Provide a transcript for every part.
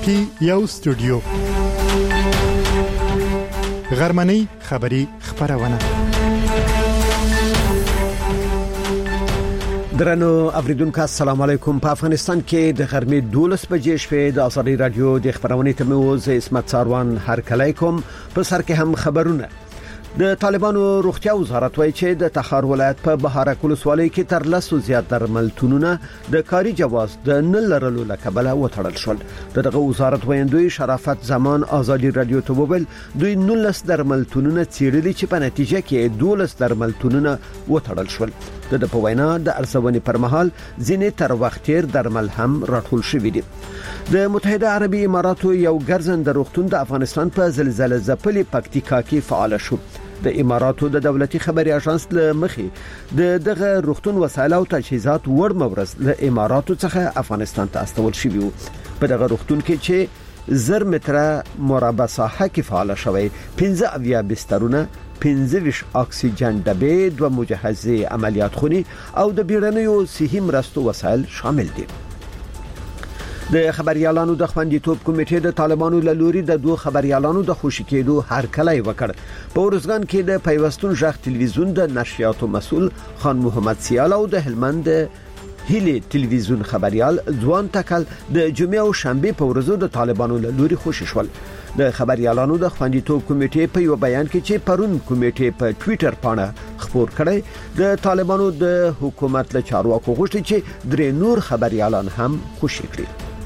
کې یو استودیو غرمنۍ خبری خبرونه. درنو اوریدونکو السلام علیکم. په افغانستان کې د غرمې 12 بجې شپې د آزادي رادیو د خبرونې تموز اسمت ساروان هر کله کوم په سر کې هم خبرونه. د طالبانو روغتیا وزارت وایي چې د تخار ولایت په بهارک ولسوالۍ کې تر 10 زیات درملتونونه د کاري جواز د نه لرلو لکبله وتړل شول. دغه وزارت وایندوی شرافت زمان آزادي رادیو ته وویل دوی 19 درملتونونه څیړلي چې په نتیجه کې 12 درملتونونه وتړل شول. د په وینا د ارزونې پر مهال ځینې تر وخت تیر درمل هم راټول شوي دي. د متحده عربي اماراتو یو ګرځنده روغتون د افغانستان په زلزلې ځپلي پکتیکا کې فعال شو. د اماراتو د دولتي خبري اژانس له مخې دغه روغتون وسایل او تجهیزات ور مورز له اماراتو څخه افغانستان ته استول شوی وو. په دغه روغتون کې چې 1000 متره مربع ساحه کې فعال شوی 15 اویا بسترونه 15 اکسیجن ډبې 2 مجهزه عملیات خونی او د بیړنیو صحي مرستو وسایل شامل دي. د خبريالانو د خوندیتوب کمیټې د طالبانو له لوري د دوه خبريالانو د خوشی کېدو هرکلی وکړ. په ورځګان کې د پیوستون ژغ ټلویزیون د نشریاتو مسول خان محمد سیال او د هلمند هیلی ټلویزیون خبريال ځوان تکل د جمعې او شنبه په ورځو د طالبانو له لوري خوشی شول. د خبريالانو د خوندیتوب کمیټې په یو بیان کې چې پرون کمیټې په ټوئیټر باندې خبر کړی د طالبانو د حکومت له چارواکو غوښتي چې درې نور خبريالان هم خوشی کړي.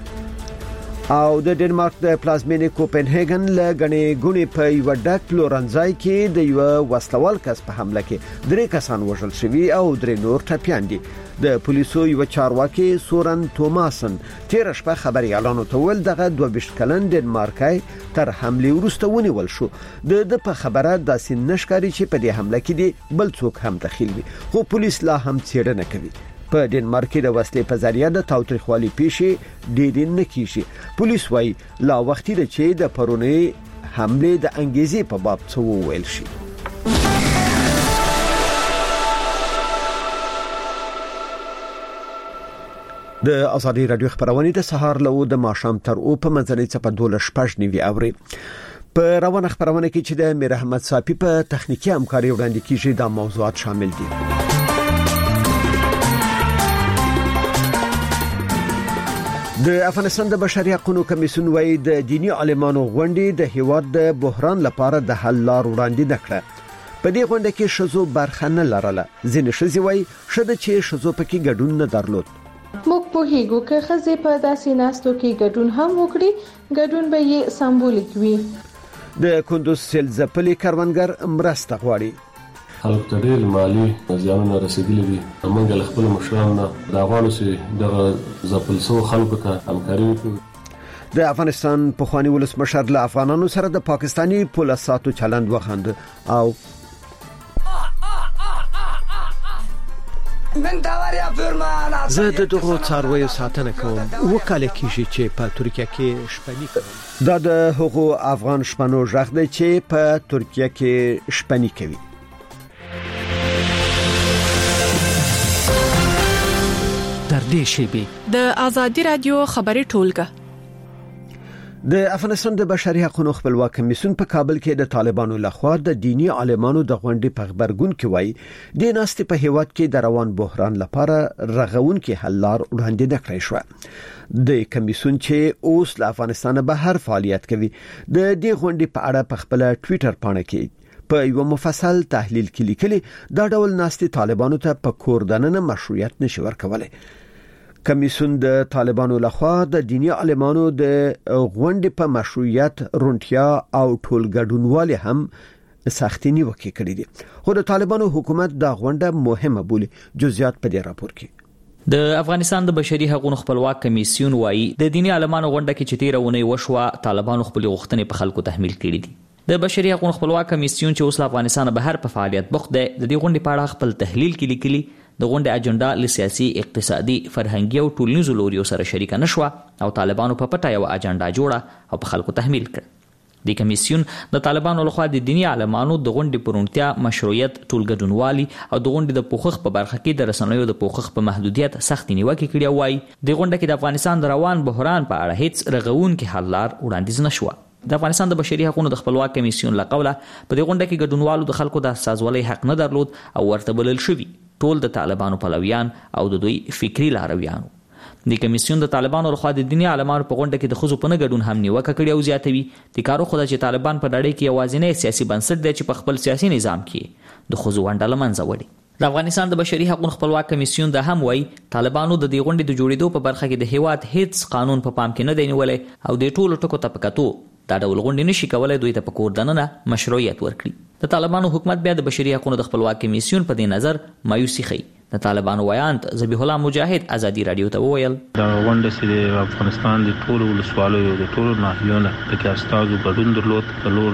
او د ډنمارک د پلازمینې کوپنهاګن له غني ګونی په یو ډک لورنځای کې د یو وسلوال کس په حمله کې 3 کسان وژل شوي او 3 نور ټپيان دي. د پولیسو یو چارواکي سورن توماسن 13 شپه خبريالانو ته ول دغه 22 کلن ډنمارکای تر حمله وروسته ونیول شو. د په خبره داسې نشکاري چې په دې حمله کې دی بل څوک هم دخیل وي، خو پولیس لا هم څېړنه کوي. په ډنمارک کې د وسلې په ذریعہ د تاوتریخوالي پیښې ډېرې نه کیږي. پولیس وايي لا وخت دی چې د پرونی حمله د انګیزې په باب څه وویل شي. د آزادي رادیو خبرونه د سهار له د ماښام تر او په منځنۍ چپه 12:09 اوري. په روانه خبرونه کې چې د میر احمد صافي په تخنیکی همکاري وړاندې کیږي دا موضوعات شامل دي. د افغانستان د بشري حقوقو کمیسیون وايي د دینی عالمانو غونډې د هیواد د بحران لپاره د حل لار وړاندې نکړه. په دې غونډه کې شذو برخه نه لرله. ځینې شذي وايي شته چې شذو پکې ګډون نه درلود. موږ په هیګو کې خزې په داسې ناستو کې ګډون هم وکړي، ګډون به یې سمبولیک وي. د کندوز سیلځپلي کاروانګر مرسته غواړي. خلک ته ډېر مالی زیانونه رسیدلي دي. موږ له خپل مشرانو د افغانو سي د ځپل سو خلکو ته همکاري وکړو. د افغانستان په خواني ولسمشر له افغانانو سره د پاکستاني پولیساتو چلند وخند او زه د دغه څارویو ساتنه کوم. وکاله کیږي چې په ترکیه کې شپنی کوم. دا د هغو افغان شپنو ژغ دی چې په ترکیه کې شپنی کوي. در دې شیبه د آزادي رادیو خبري ټولګه. د افغانستان د بشري حقوقو خپلواک کمیسیون په کابل کې د طالبانو لخوا د دینی عالمانو د غونډې په خبرګون کې وایي د ناستې په هیواد کې د روان بحران لپاره رغون کې حل لار وړاندې نکړای شو. د کمیسیون چې اوس له افغانستان بهر فعالیت کوي د دې غونډې په اړه په خپل ټوئیټر باندې کې په یو مفصل تحلیل کې لیکلي دا ډول ناستې طالبانو ته په کور دننه مشروعیت نشي ورکولای. کمیسیون د طالبانو لخوا د دینی عالمانو د غونډې په مشروعیت رونټیا او ټولګډونوالي هم سختي نیوکه کړې دي، خو د طالبانو حکومت دا غونډه مهمه بولي. جزئیات په دې راپور کې. د افغانستان د بشري حقوقو خپلواک کمیسیون وايي د دینی عالمانو غونډه کې چې 13 ونې وشوه طالبانو خپل غوښتنې په خلکو تحمیل کړې دي. د بشري حقوقو خپلواک کمیسیون چې اوس افغانستان بهر په فعالیت بوخت دی د دې غونډې په اړه خپل تحلیل کې لیکلي د غونډې اجنډا له سیاسي، اقتصادي، فرهنګي او ټولنیزو لوریو سره شریک نه شو او طالبانو په پټه یو اجنډا جوړه او په خلکو تحمیل کړ. د کمیسیون د طالبانو لخوا د دینی عالمانو د غونډې پرونتیا مشروعیت ټولګډونوالي او د غونډې د پوښښ په برخه کې د رسنیو د پوښښ په محدودیت سخت نیوکه کړې وای. د غونډه کې د افغانستان د روان بحران په اړه هیڅ رغونکي حل لار وړاندیز نشو. د افغانستان د بشري حقوقو د خپلواک کمیسیون لقوله په دې غونډه کې ګډونوالو د خلکو د سازولۍ حق نه درلود او ورته بلل شوي ټول د طالبانو پلویان او د دوی فکری لارویانو. د کمیسیون د طالبانو لخوا د دینی عالمانو په غونډه کې د ښځو په نه ګډون هم نیوکه کړې او زیاتوي د کارو خو چې طالبان په نړۍ کې یوازینی سیاسي بنسټ دی چې په خپل سیاسي نظام کې د ښځو ونډه له منځه وړي. د افغانستان د بشري حقوقو خپلواک کمیسیون د هم وای طالبانو د دې غونډې د جوړېدو په برخه کې د هیواد هیڅ قانون په پام کې نه دی نیولای او د ټولو ټکو ته پکاتو دا ډول غونډې نشي کولای دوی ته په کور دننه مشروعیت ورکړي. د طالبانو حکومت بیا د بشري حقوقو د خپلواک کمیسیون په دې نظر مایوسي ښيي. د طالبانو ویاند ذبیح الله مجاهد ازادي رادیو ته وویل دا غونډه چې د افغانستان د ټولو ولسوالیو د ټولو ناحیو نه پکې استازو ګډون درلود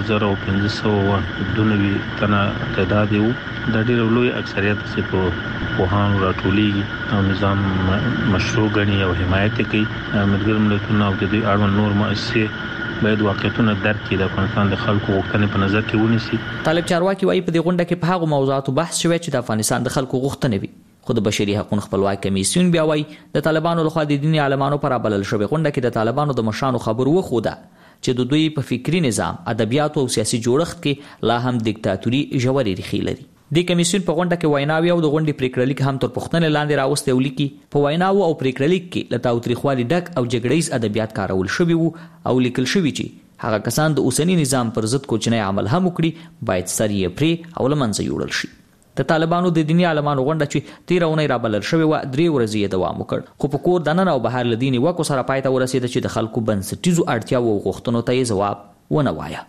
4592 تنه تعداد یو د ډېر لوی اکثریت چې په پوهان راټولېږي او نظام مشروع ګڼي او حمایت کوي. ملګري ملتونه او د دې اړوند نور مؤسسې باید واقعیتونه درک کړي د افغانستان د خلکو غوښتنې په نظر کې ونیسي. طالب چارواکي وایي په دې غونډه کې په هغو موضوعاتو بحث شوی چې د افغانستان د خلکو غوښتنې وي. خو د بشري حقوقو خپلواک کمیسیون بیا وایي د طالبانو لخوا د دیني عالمانو پر بلل شوی غونډه کې د طالبانو د مشرانو خبرو وخوده چې د دوی په فکری نظام، ادبیاتو او سیاسي جوړښت کې لا هم دیکتاتوري ژورې ریښې لري. د کمیسیون په غونډه کې ویناوي او د غونډې پریکړه لیک هم تر پوښتنې لاندې راوستي ولیکي. په ویناو او پریکړه لیک کې له تاوتریخوالي ډک او جګړیز ادبیات کارول شوي وو او لیکل شوي چې هغه کسان د اوسنی نظام پر ضد کوچنی عمل هم وکړي باید سر یې پرې او له منځه یوړل شي. د طالبانو د دینی عالمانو غونډه چې 13 اونۍ رابلل شوې وه 3 ورځې یې دوام وکړ، خو په کور دننه او بهر له دې نیوکو سره پای ته ورسېده چې د خلکو بنسټیزو اړتیاوو او غوښتنو ته یې ځواب ونه وایه.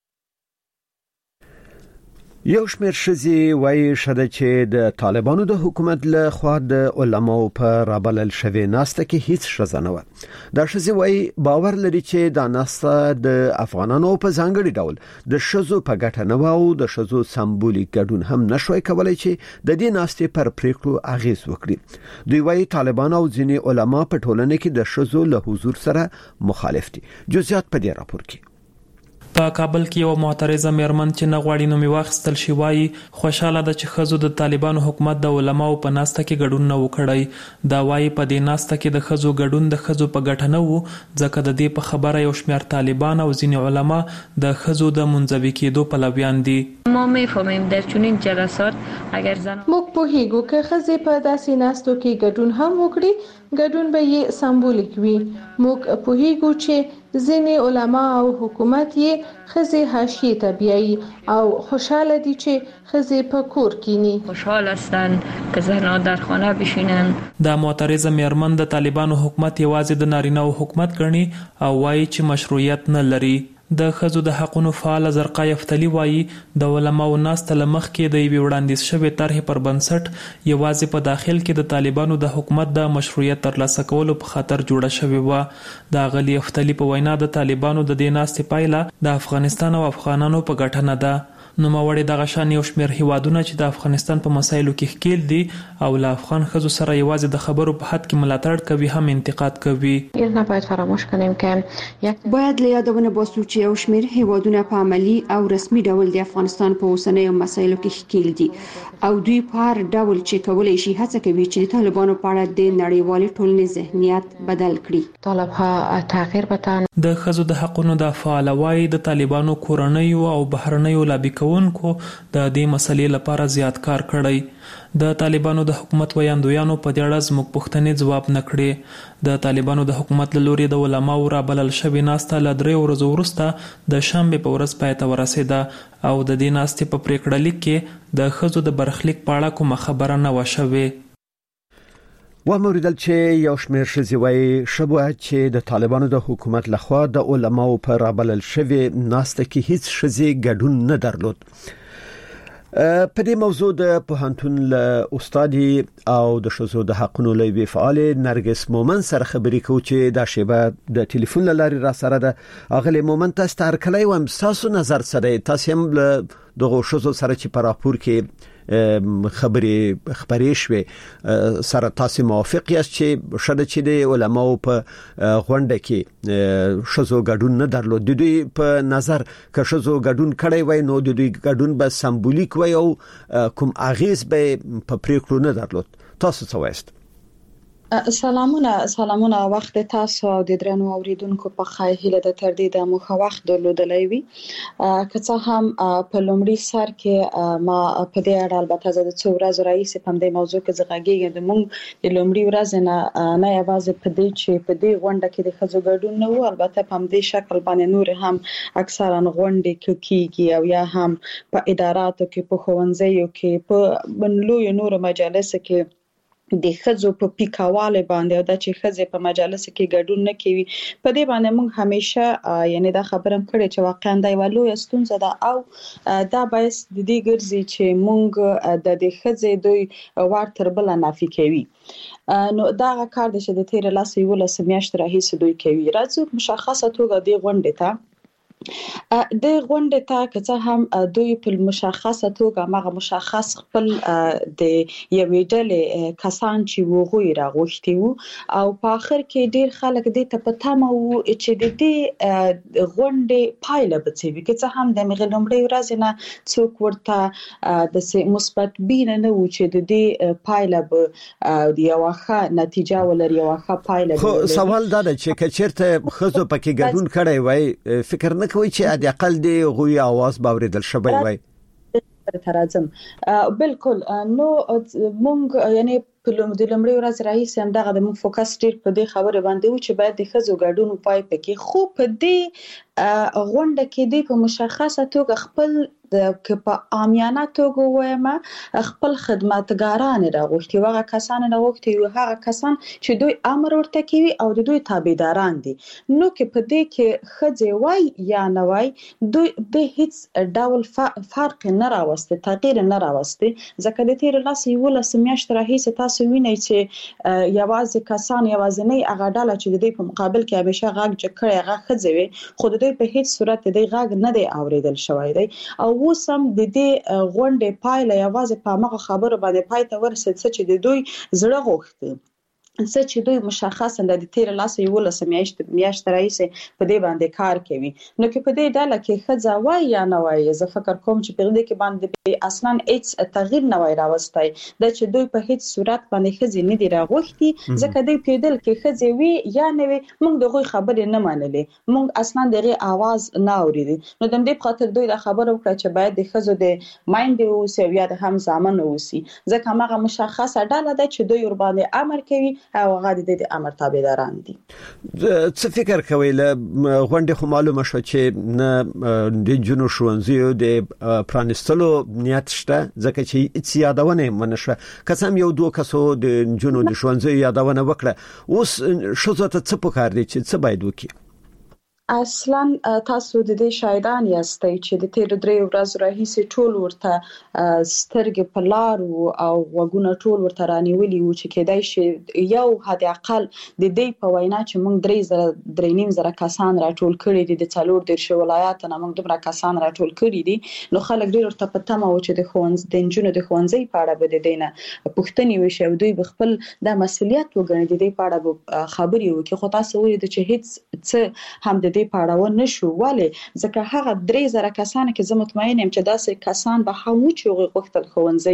یو شمېر ښځې وایي شته چې د طالبانو د حکومت له خوا د علماو په رابلل شوې ناسته کې هیڅ ښځه نه وه. دا ښځې وایي باور لري چې دا ناسته د افغانانو په ځانګړي ډول د ښځو په ګټه نه وه او د ښځو سمبولیک ګډون هم نشوي کولای چې د دې ناستې پر پریکړو اغیز وکړي. دوی وایي طالبان او ځینې علما په ټولنه کې د ښځو له حضور سره مخالف دي. جزئیات په دې راپور کې. په کابل کې یو معترضه میرمن چې نه غواړي نوم یې واخیستل شي وایي خوشاله ده چې ښځو د طالبانو حکومت د علماو په ناسته کې ګډون نه وکړی. دا وایي په دې ناسته کې د ښځو ګډون د ښځو په ګټه نه وو ځکه د دې په خبره یو شمېر طالبان او ځینې علما د ښځو د منزوي کېدو پلویان دي. ما میفهمیم در چنین جلسات اگر زن موږ پوهیږو که ښځې په داسې ناستو کې ګډون هم وکړي ګډون به یې سمبولیک وي. موږ پوهیږو چې ځینې علما او حکومت یې ښځې حاشیې ته بیایي او خوشحاله دي چې ښځې په کور کینی. خوشحال هستن که زنها در خانه بشینن. دا معترضه میرمن د طالبانو حکومت یوازې د نارینه‌و حکومت ګڼي او وایي چې مشروعیت نه لري. د ښځو د حقونو فعال زرقا یفتلی وایي د علماو ناسته له مخکې د یوې وړاندیز شوې طرحې پر بنسټ یوازې په داخل کې د طالبانو د حکومت د مشروعیت ترلاسه کولو په خاطر جوړه شوې وه. د اغلي یفتلی په وینا د طالبانو د دې ناستې پایله د افغانستان او افغانانو په ګټه نه ده. نوموړي دغه شان یو شمېر هیوادونه چې د افغانستان په مسایلو کې ښکیل دي او له افغان ښځو سره یوازې د خبرو په حد کې ملاتړ کوي هم انتقاد کوي. نباید فراموش کنیم که باید له یادونه باسو چې یو شمېر هیوادونه په عملی او رسمي ډول د افغانستان په اوسنیو مسایلو کې ښکیل دي او دوی په هر ډول چې کولی شي هڅه کوي چې د طالبانو په اړه د نړیوالې ټولنې ذهنیت بدل کړي. طالبها تغییر بدن. د ښځو د حقونو د فعال وایي د طالبانو کورنیو او بهرنیو لابي کوونکو د دې مسلې لپاره زیات کار کړی. د طالبانو د حکومت ویاندویانو په دې اړه زموږ پوښتنې ځواب نه کړې. د طالبانو د حکومت له لوري د علماو رابلل شوې ناسته له 3 ورځو وروسته د شنبې په ورځ پای ته ورسېده او د دې ناستې په پریکړه لیک کې د ښځو د برخلیک په اړه کومه خبره نه وه شوې. وموریدل چې یو شمېر ښځې وایي شبوه چې د طالبانو د حکومت لخوا د علماو په رابلل شوې ناسته کې هیڅ ښځې ګډون نه درلود. په دې موضوع د پوهنتون له استادي او د ښځو د حقونو لوی فعال نرګس مومن سره خبرې کوو چې دا شیبه د ټلیفون لارې را سره ده. اغلی مومن تاسو ته هرکلی وایم، تاسو نظر سره تاسو هم له دغه ښځو سره چې په راپور کې خبرې خبرې شوې سره تاسو موافق یاست چې شاده چې د علماو په غونډه کې شزو ګډون نه درلود؟ د دوی په نظر که شزو ګډون کړی وای نو د دوی ګډون به سمبولیک وای او کوم اغیز به په پریکړو نه درلود. تاسو څه وایست؟ سلامونه وخت تاسو او د درنو اوریدونکو په خای هله د تر دې د مخه وخت درلودلای وي که څه هم په لومړي سر کې ما په دې اړه البته زه د څو ورځې رئیس په دې موضوع کې زغږیږم د مونږ د لومړي ورځ نه یوازې په دې چې په دې غونډه کې د خزو ګډون نه وو، البته په دې شکل باندې نور هم اکثرا غونډې کیږي او یا هم په اداراتو کې په ښوونځیو کې په بنلو نور مجالس کې د خزو په پیکاواله باندې او د چې خزه په مجالس کې ګډون نه کوي. په دې باندې موږ همیشه یعنی دا خبرم کړې چې واقعا دا یو لوی ستونزه ده او دا باعث د دې ګرځي چې موږ د خزه دوی ور تر بل نافي کوي. نو دا کار د شته تیر لاس یو لاس میاشت راهیسه دوی کوي. راځو مشخصه توګه د غونډې ته د غونډې ته که څه هم دوی په مشخصه توګه مغه مشخص خپل د یوې ډلې کسان چې وغوي راغوښتي وو او په اخر کې ډیر خلک دې ته پته مو چې د دې غونډې پایله به څه وي. که څه هم د مغلومړي ورځ نه څوک ورته د مثبت بین نه و چې د دې پایله به د یو ښه نتیجه ولري او ښه پایله. خو سوال دا ده چې کچرته خزو پکې ګډون کړی وای فکر نه کوي چې د اقل دی غوي आवाज باوریدل شوی وای؟ ترازم بالکل نو مونږ یعنی په لومړي ورځ رئیس هم دغه د مون فوکس ډیر په دې خبره باندې و چې باید د خزو ګډون پای پکې خو په دې غونډه کې د په مشخصه توګه خپل د په عامیانه توګه وایم خپل خدمتګاران راغوښتي وغه کسان راغوښتي او هغه کسان چې دوی امر ورته کوي او د دوی تابعداران دي. نو کې په دې کې خځه وای یا نه وای دوی به هیڅ ډول فرق نه راوستي، تغییر نه راوستي. ځکه د تیر لاس یو لاس میاشت راهیسه تاسو وینئ چې یوازې کسان یوازې هغه ډله چې د دې په مقابل کې همیشه غږ جکړی هغه خځه وي خو د دوی په هیڅ صورت د غږ نه دی اوریدل شوی دی. او وسم د دې غونډې پایله یوازې په هغه خبرو باندې پای ته ورسېد چې د دوی زړه غوښتي څه چې دوی مشخصا د تیر لاس یو لاس میاشت رئیس په دې باندې کار کوي. نو کې په دې ډله کې خځه وای یا نه وای زه فکر کوم چې په دې کې باندې اصلا هیڅ تغییر نه وای راوستای د چې دوی په هیڅ صورت باندې خځه نه دی راغوښتي ځکه دوی په دې کې خځه وی یا نه وی موږ دغه خبرې نه منلې، موږ اصلا دغه आवाज نه اوریدي. نو د دې په خاطر دوی دا خبره وکړه چې باید د خځو د مایند او سویا د هم ځامن اوسي ځکه هغه مشخصه ډله ده چې دوی ور باندې امر کوي او هغه د امر تابعداران دي. څه فکر کوي له غونډې خو معلومه شو چې نه د جنو شونځیو د پرانستلو نیت شته ځکه چې هیڅ یادونه منشوه قسم یو دوه کسو د جنو د شونځیو یادونه وکړه. اوس شوزه ته څه پکار دي چې څه باید وکړي؟ اصلا تاسو د دې شاهدان یاستئ چې د تیر درې ورځې راهیسې ټول ورته سترګې په لار او وګونه ټول ورته رانیولي و چې کېدای شي یو حد اقل د دې په وینا چې موږ 3.5 کسان راټول کړي دي د څلور د ولایت نه موږ دومره کسان راټول کړي دي. نو خلک ډیر ورته پته مو چې د ښوونځي د انجونو د ښوونځي په اړه به د دینه پوښتنې وشي او دوی خپل د مسولیت وګڼي د دې په اړه خبرې وکړي. خو تاسو وایئ چې هیڅ څه هم د دې په اړه نشو ولې ځکه هغه 3000 کسان کې زه مطمئن یم چې داسې کسان به هم چې غوښتل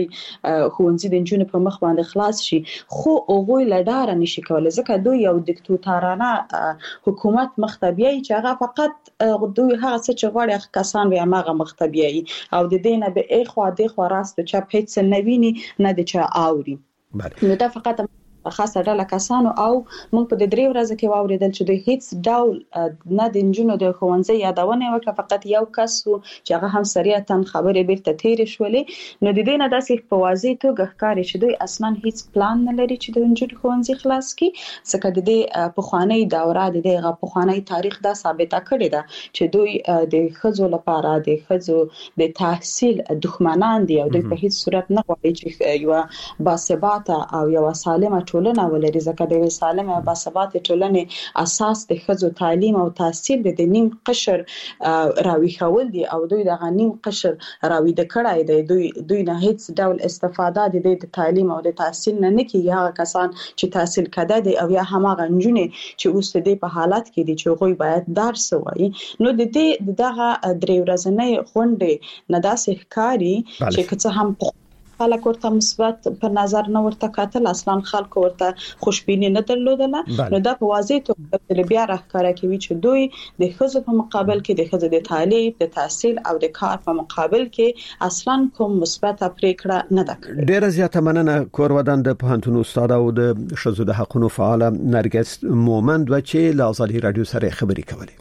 ښوونځي د انجونو په مخ باندې خلاص شي خو هغه لډاره نشي کولای ځکه دوی یو دیکتاتورانه حکومت مختبیي چې هغه فقط دوی هغه څه چې غواړي کسان به هغه مختبیي او د دینه به اخوا د خوا راست چپ هیڅ نویني نه د چا اوري. نو دا فقط خاصه ډله کسانو او موږ په دې درې ورځې کې واوریدل چې د هیڅ ډول نه د انجونو د ښوونځي یادونه وکړه، فقط یو کس چې هغه هم سریعتاً خبرې بیرته تیر شولې. نو د دې نه داسې په واضح توګه ښکاري چې دوی اصلا هیڅ پلان نه لري چې د انجونو ښوونځي خلاص کړي ځکه د دې پخوانی دوره د دغه پخوانی تاریخ دا ثابته کړی ده چې دوی د خزو لپاره د خزو د تحصیل دښمنان دي او دوی په هیڅ صورت نه غواړي چې یو باثباته او یو سالمه ټولنه ولري، ځکه د سالم او باثبات ټولنې اساس د ښځو تعلیم او تحصیل د نیم قشر راوي خول دي او دوی د نیم قشر راوي د کړای دی. دوی نه هیڅ ډول استفاده د تعلیم او د تحصیل نه کیږي. هغه کسان چې تحصیل کړه دي او یا هغه نجونې چې اوس د په حالت کې دي چې غوي باید درس وایي. نو د دې دغه درې ورځې غونډې نه داسې ښکاری چې کڅه هم خلک ورته مثبت په نظر نه ورته کتل، اصلا خلک ورته خوشبینی نه درلودله. نو دا په واضح توګه بیا راښکاره کوي چې دوی د ښځو په مقابل کې د ښځو د تعلیم، د تحصیل او د کار په مقابل کې اصلا کوم مثبت پریکړه نه ده کړې. ډېر زیاته مننه کورودان د پوهنتون استاد او د ښځو د حقوقو فعال نرګس مومند و چې له ازادي رادیو سره خبرې کولې.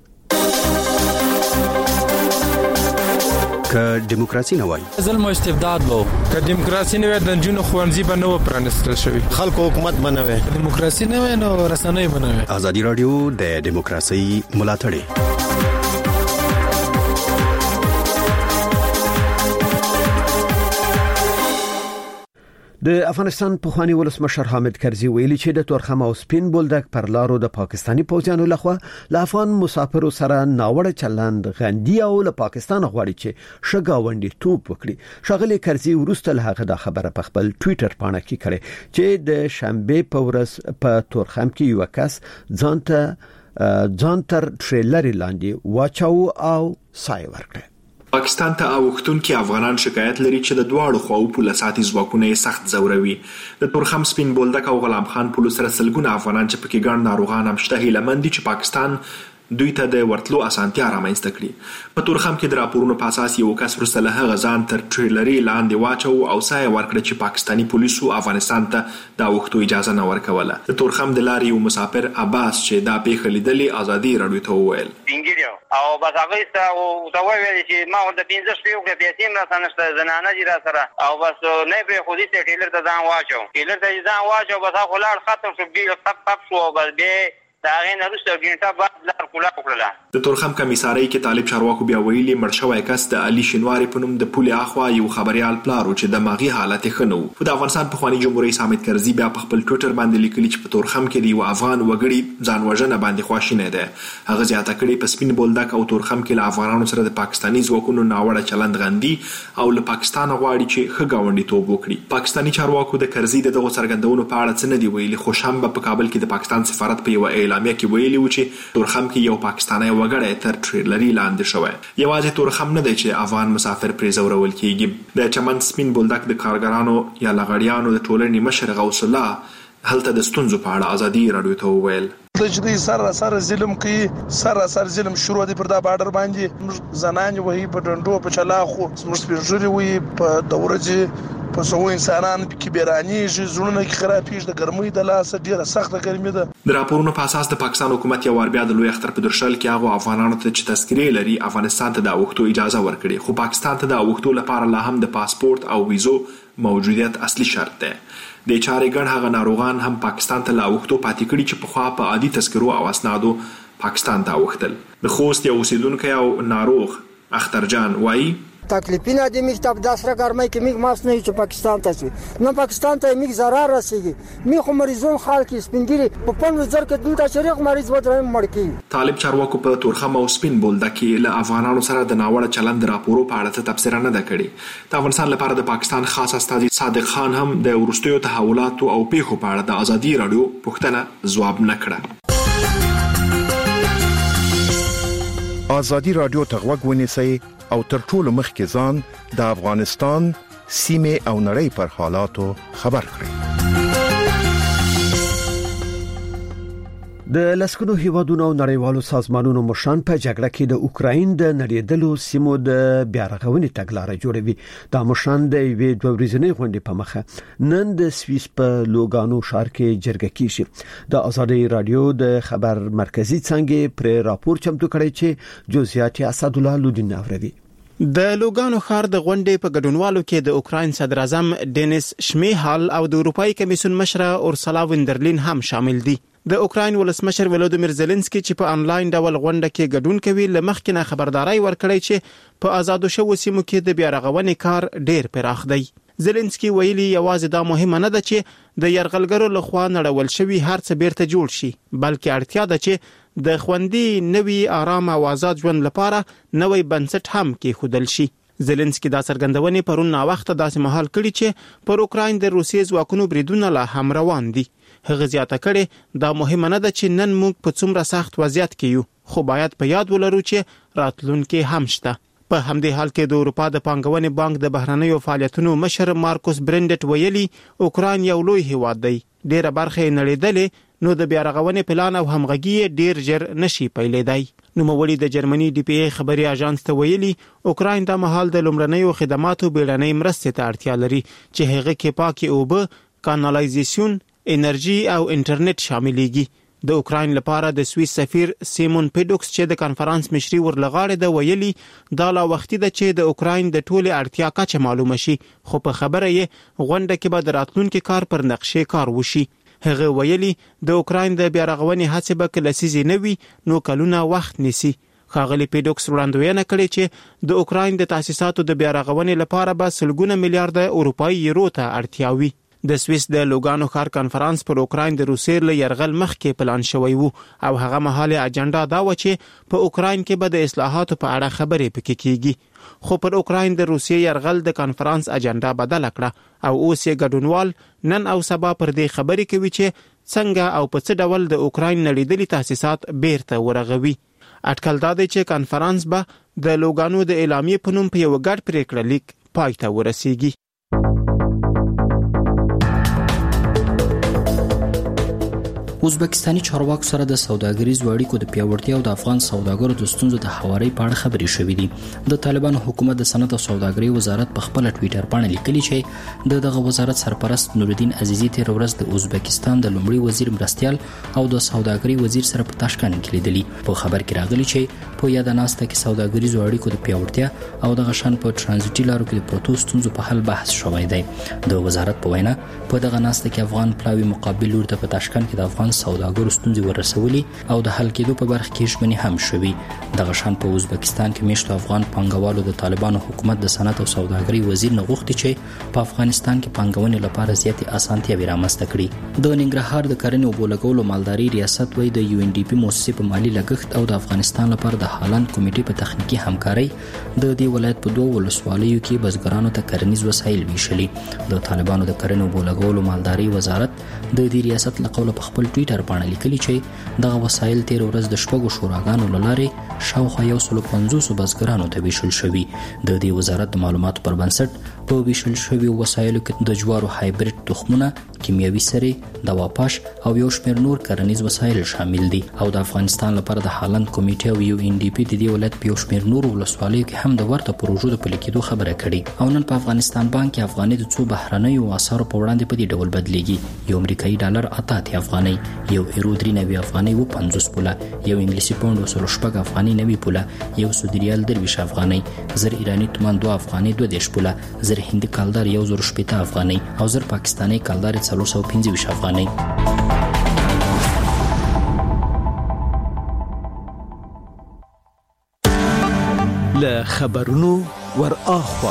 که دیموکراسي نه وای ظلم او استبداد وو، که دیموکراسي نه وای د جنونو خوانزي به نه پرانستل شوی، خلکو حکومت بنوي، دیموکراسي نه وای نو رسنۍ بنوي. ازادي رادیو د دیموکراسي ملاتړ. د افغانستان پخوانی ولسمشر حامد کرزي ویلي چې د تورخم او سپین بولدک پر لارو د پاکستانی پوځیانو لخوا له افغان مسافرو سره ناوړه چلند غندي او له پاکستان غواړي چې شګاونډي توپ وکړي. شغله کرزي ورسته له هغه د خبره په خپل ټوئیټر باندې کې کړې چې د شنبه په ورځ په تورخم کې یو کس ځان تر ټریلر لاندې واچاو او سای ورکړ. پاکستان ته اوختونکو افغانان شکایت لري چې د دواړو خواو پولیساتي ځواکونه سخت زوروي. د تورخم سپین بولدک او غلام خان پولیس سره سلګونه افغانان چې پکې ګڼ ناروغان هم شته هیله مند دي چې پاکستان دوی ته د ورتلو اسانتیا رامنځته کړي. په تورخم کې د راپورونو په اساس یو کس ورسره له غزان تر ټریلري لاندې واچو او سای ورکړ چې پاکستانی پولیسو افغانستان ته د اوختو اجازه نه ورکوله. د تورخم د لارې یو مسافر عباس چې دا پیښه لیدلې ازادي رادیو ته وویل او بس هغه ته دا ویل چې ما ولته 15 شپې وکړې پیسې نه سنشته زنانه جی را سره او بس نه به خودي ته ټیلر ته ځان واچو بس هغه لار ختم شو بیا پپ شو بس به دا غین روسو ګینټه بعد لار کولا وکړه. د تورخم کمیسارۍ کې طالب چارواکو بیا ویلي مرشوي کس د علي شینواری په نوم د پولې اخوا یو خبريال پلارو چې د ماغي حالت خنو. د افغانستان پخوانی جمهوریت حامد کرزي بیا په خپل ټوئیټر باندې لیکلي چې په تورخم کې دی یو افغان وګړي ځان وژنه باندې خواشینه ده. هغه زیاته کړي په سپین بولدک او تورخم کې له افغانانو سره د پاکستانی ځواکونو ناوړه چلند غندي او له پاکستان غواړي چې خګاونډي توب وکړي. پاکستانی چارواکو د کرزي دغه څرګندونو په اړه څه نه دی ویلي، خو شنبه په کابل کې د پاکستان سفارت په یو اعلامیه کې ویلي و چې تورخم کې یو پاکستانی وګړی تر ټریلري لاندې شوی. یوازې تورخم نه دی چې افغان مسافر پرې زورول کیږي. د چمن سپین بولدک د کارګرانو یا لغړیانو د ټولنې مشر غوث الله هلته د ستونزو په اړه ازادي رادیو ته وویل د جدي سر ظلم کوي، سر ظلم شروع دي پر دا بارډر باندې زنان وهي په ډنډو په چلاخو مسپیرجوري وي په دورځي په سو انسانان کې بیرانی زړونه کې خرابېږي د ګرمۍ د لاس ډیره سخته ګرمي ده. د راپورونو په اساس د پاکستان حکومت یو ور بیا د لوی اختر په درشل کې هغه افغانانو ته چې تذکرې لري افغانستان ته د اوختو اجازه ورکړي، خو پاکستان ته د اوختو لپاره لا هم د پاسپورت او ویزو موجودیت اصلي شرط ده. د چارې ګڼ هغه ناروغان هم پاکستان ته لا اوختو پاتې کړي چې په خوا په عادي تذکرو او اسنادو پاکستان ته اوختل. د خوست یو اوسیدونکو او ناروغ اخترجان وایي تکلیفونه د میګ تپ داسره ګرمای کې میګ ماس نه چې پاکستان ته شي نو پاکستان ته میګ zarar رسیږي می خو مریضون خلک سپینګری په 15 کې دلته شریک مریض ودرې مړ کی. طالب چارواکو په تورخم او سپین بولدک کې له افغانانو سره د ناوړه چلند راپورو په اړه تبصره نه ده کړې. د افغانستان لپاره د پاکستان خاص استازي صادق خان هم د ورستیو تحولاتو او پیښو په اړه د ازادي رادیو پوښتنه ځواب نه کړه. ازادي رادیو ته غوږ ونیسئ او تر ټولو مخکې ځان د افغانستان سیمه او نړۍ پر حالاتو خبر کړئ. د لسکونو هیوادونو او نړیوالو سازمانونو مشران په جګړه کې د اوکراین د نړیدلو سیمو د بیارغونې تګلارې جوړوي. دا مشران د یوې دوه ورځې غونډې په مخه نن د سویس په لوګانو ښار کې جرګه کیږي. د ازادي رادیو د خبر مرکزی څنګه پر راپور چمتو کړی چې جزئیات اسد الله لودین اوري. د لوګانو ښار د غونډې په ګډونوالو کې د اوکراین صدر اعظم ډینیس شمیهال او د اروپאי کمیسیون مشره اورسلا وندرلین هم شامل دي. د اوکراین ولسمشر ولودیمیر زيلنسکي چې په انلاین ډول غونډه کې ګډون کوي لمخکې نه خبرداري ورکړی چې په آزادو شوو سیمو کې د بیارغونې کار ډیر پراخ دی. زيلنسکي ویلي یوازې دا مهمه نه ده چې د يرغلګرو لخوا نړول شوی هر څه بیرته جوړ شي، بلکې اړتیا ده چې د خوندي نوي آرام او آزاد ژوند لپاره نوې بنسټ هم کېښودل شي. زيلنسکي دا څرګندونې پرون نا وخت داسې مهال کړي چې پر اوکراین د روسیې ځواکونو بریدونه لا هم روان دي. هغه زیاته کړي دا مهمه نه ده چې نن موږ په څومره سخت وضعیت کې یو، خو باید په یاد ولرو چې راتلونکي هم شته. په همدې حال کې د اروپا د پانګونې بانک د بهرنیو فعالیتونو مشر مارکوس برندټ ویلي اوکراین یو لوی هیواد دی، ډیره برخه یې نړیدلې، نو د بیا رغونې پلان او همغږي ډیر ژر نشي پیلېدای. نوموړي د جرمني ډي پی ای خبري اژانس ته ویلي اوکراین د مهال د لومړنیو خدماتو بیړنۍ مرستې ته اړتیا لري چې هغه کې پاکي اوبه، کانالایزیشن، انرژي او انټرنیټ شاملېږي. د اوکراین لپاره د سویس سفیر سیمون پیډوکس چې د کانفرنس مشري ورلغاړي د ویلي دا لا وختي ده چې د اوکراین د ټوله اړتیا کچه معلومه شي، خو په خبره یې غونډه کې به د راتلونکي کار پر نقشې کار وشي. هغه ویلي د اوکراین د بیا رغونې هڅې به کله سیزي نه وي نو کلونه وخت نیسي. ښاغلي پیډوکس وړاندوینه کړې چې د اوکراین د تاسیساتو د بیا رغونې لپاره به سلګونه میلیارډ اروپایي یورو ته اړتیا وي. د سویس د لوګانو ښار کانفرنس پر اوکراین د روسیې له یرغل مخکې پلان شوی وو او هغه مهال اجنډا دا و چې په اوکراین کې به د اصلاحاتو په اړه خبرې پکې کیږي، خو پر اوکراین د روسیې یرغل د کانفرنس اجنډا بدل کړه او اوس یې ګډونوال نن او سبا پر دې خبرې کوي چې څنګه او په څه ډول د اوکراین نړیدلي تاسیسات بیرته ورغوي. اټکل دا دی چې کانفرنس به د لوګانو د اعلامیې په نوم په یو ګډ پریکړه لیک پای ته ورسیږي. ازبکستاني چارواکو سره د سوداګریزو اړیکو د پیاوړتیا او د افغان سوداګرو د ستونزو د هواري په اړه خبرې شوې دي. د طالبانو حکومت د صنعت او سوداګرۍ وزارت په خپل ټوئیټر باندې لیکلي چې دغه وزارت سرپرست نورالدین عزیزی تیر ورځ د ازبکستان د لومړي وزیر مرستیال او د سوداګرۍ وزیر سره په تاشکند کې لیدلي. په خبر کې راغلي چې په یاد ناسته کې سوداګریزو اړیکو د پیاوړتیا او د غشن په ترانزیټي لارو کې د پروتو ستونزو په حل بحث شوی دی. د وزارت په وینا په دغه ناسته کې افغان پلاوی مقابل لور ته په تاشکند کې د افغان سوداګرو ستونزې ورسولي او د حل کېدو په برخه کې ژمنې هم شوې. دغه شان په ازبکستان کې میشتو افغان پانګوالو د طالبانو حکومت د صنعت او سوداګرۍ وزیر نه غوښتي چې په افغانستان کې پانګونې لپاره زیاتې اسانتیاوې رامنځته کړي. د ننګرهار د کرنې او بولګولو مالداري ریاست وایي د یو ان ډي پی مؤسسې په مالی لګښت او د افغانستان لپاره د هالند کمیټې په تخنیکی همکارۍ د دې ولایت په دوه ولسوالیو کې بزګرانو ته کرنیز وسایل ویشلي. د طالبانو د کرنې او بولګولو مالداري وزارت د دې ریاست له قوله په خپل ټوئیټر باندې لیکلي چې دغه وسایل تیر ورځ د شپږو شوراګانو له لارې شاوخوا 150 بزګرانو ته ویشل شوي. د دې وزارت د معلوماتو پر بنسټ په ویشل شوي وسایلو کې د جوارو هایبرید تخمونه، کیمیاوي سرې، دوا پاش او یو شمېر نور کرنیز وسایل شامل دي. او د افغانستان لپاره د هالند کمیټې او یو ان ډي پی د دې ولایت په یو شمېر نور ولسوالیو کې هم د ورته پروژو د پلي کېدو خبره کړې. او نن په افغانستان بانک کې افغاني د څو بهرنیو اسعارو په وړاندې په دې ډول بدلیږي. یو امریکایي ډالر 88 افغاني، یو یورو 93 افغاني و 50 پوله، یو انګلیسي پوند 206 افغاني 90 پوله، یو سعودي ریال 23 افغاني، زر ایرانی تومان 2 افغاني 22 پوله، زر هندي کالدار 1080 افغاني او زر پاکستاني کالدار 425 افغاني. له خبرونو ور اخوا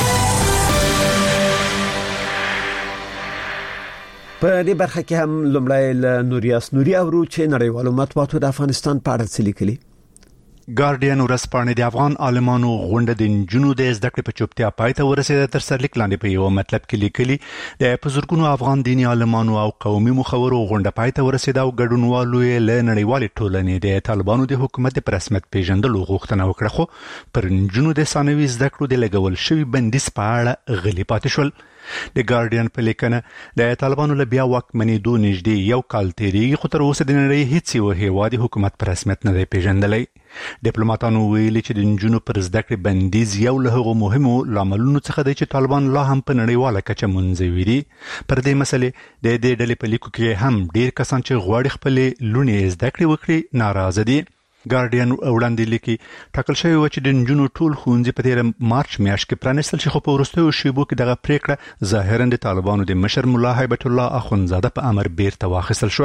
په دې برخه کې هم لومړی له نوریاس نوري اورو چې نړیوالو مطبوعاتو د افغانستان په اړه څه لیکلي. ګارډین ورځپاڼه د افغان عالمانو غونډه د نجونو د زده کړې په چوپتیا پای ته ورسېده. تر سرلیک لاندې په یو مطلب کې لیکلي د بزرګونو افغان دیني عالمانو او قومي مخورو غونډه پای ته ورسېده او ګډونوالو یې له نړیوالې ټولنې د طالبانو د حکومت په رسمیت پیژندلو غوښتنه وکړه، خو پر نجونو د ثانوي زده کړو د لګول شوي بندیز په اړه غلي پاتې شول. د ګارډین په لیکنه د طالبانو له بیا واکمنېدو نږدې یو کال تیریږي، خو تر اوسه د نړۍ هیڅ یو هیواد حکومت په رسمیت نه دی پیژندلی. ډیپلوماټانو ویلي چې د نجونو پر زده کړې بندیز یو له هغو مهمو لاملونو څخه دی چې طالبان لا هم په نړیواله کچه منځوي دي. پر دې مسلې د دې ډلې په لیکو کې هم ډیر کسان چې غواړي خپلې لوڼې زده کړې وکړي ناراضه دي. ګارډین وړاندې لیکي ټاکل شوی و چې د نجونو ټول ښوونځي په تیر مارچ میاشت کې پرانیستل شي، خو په وروستیو شیبو کې دغه پریکړه ظاهرا د طالبانو د مشر ملا هیبت الله اخونزاده په امر بیرته واخیستل شو.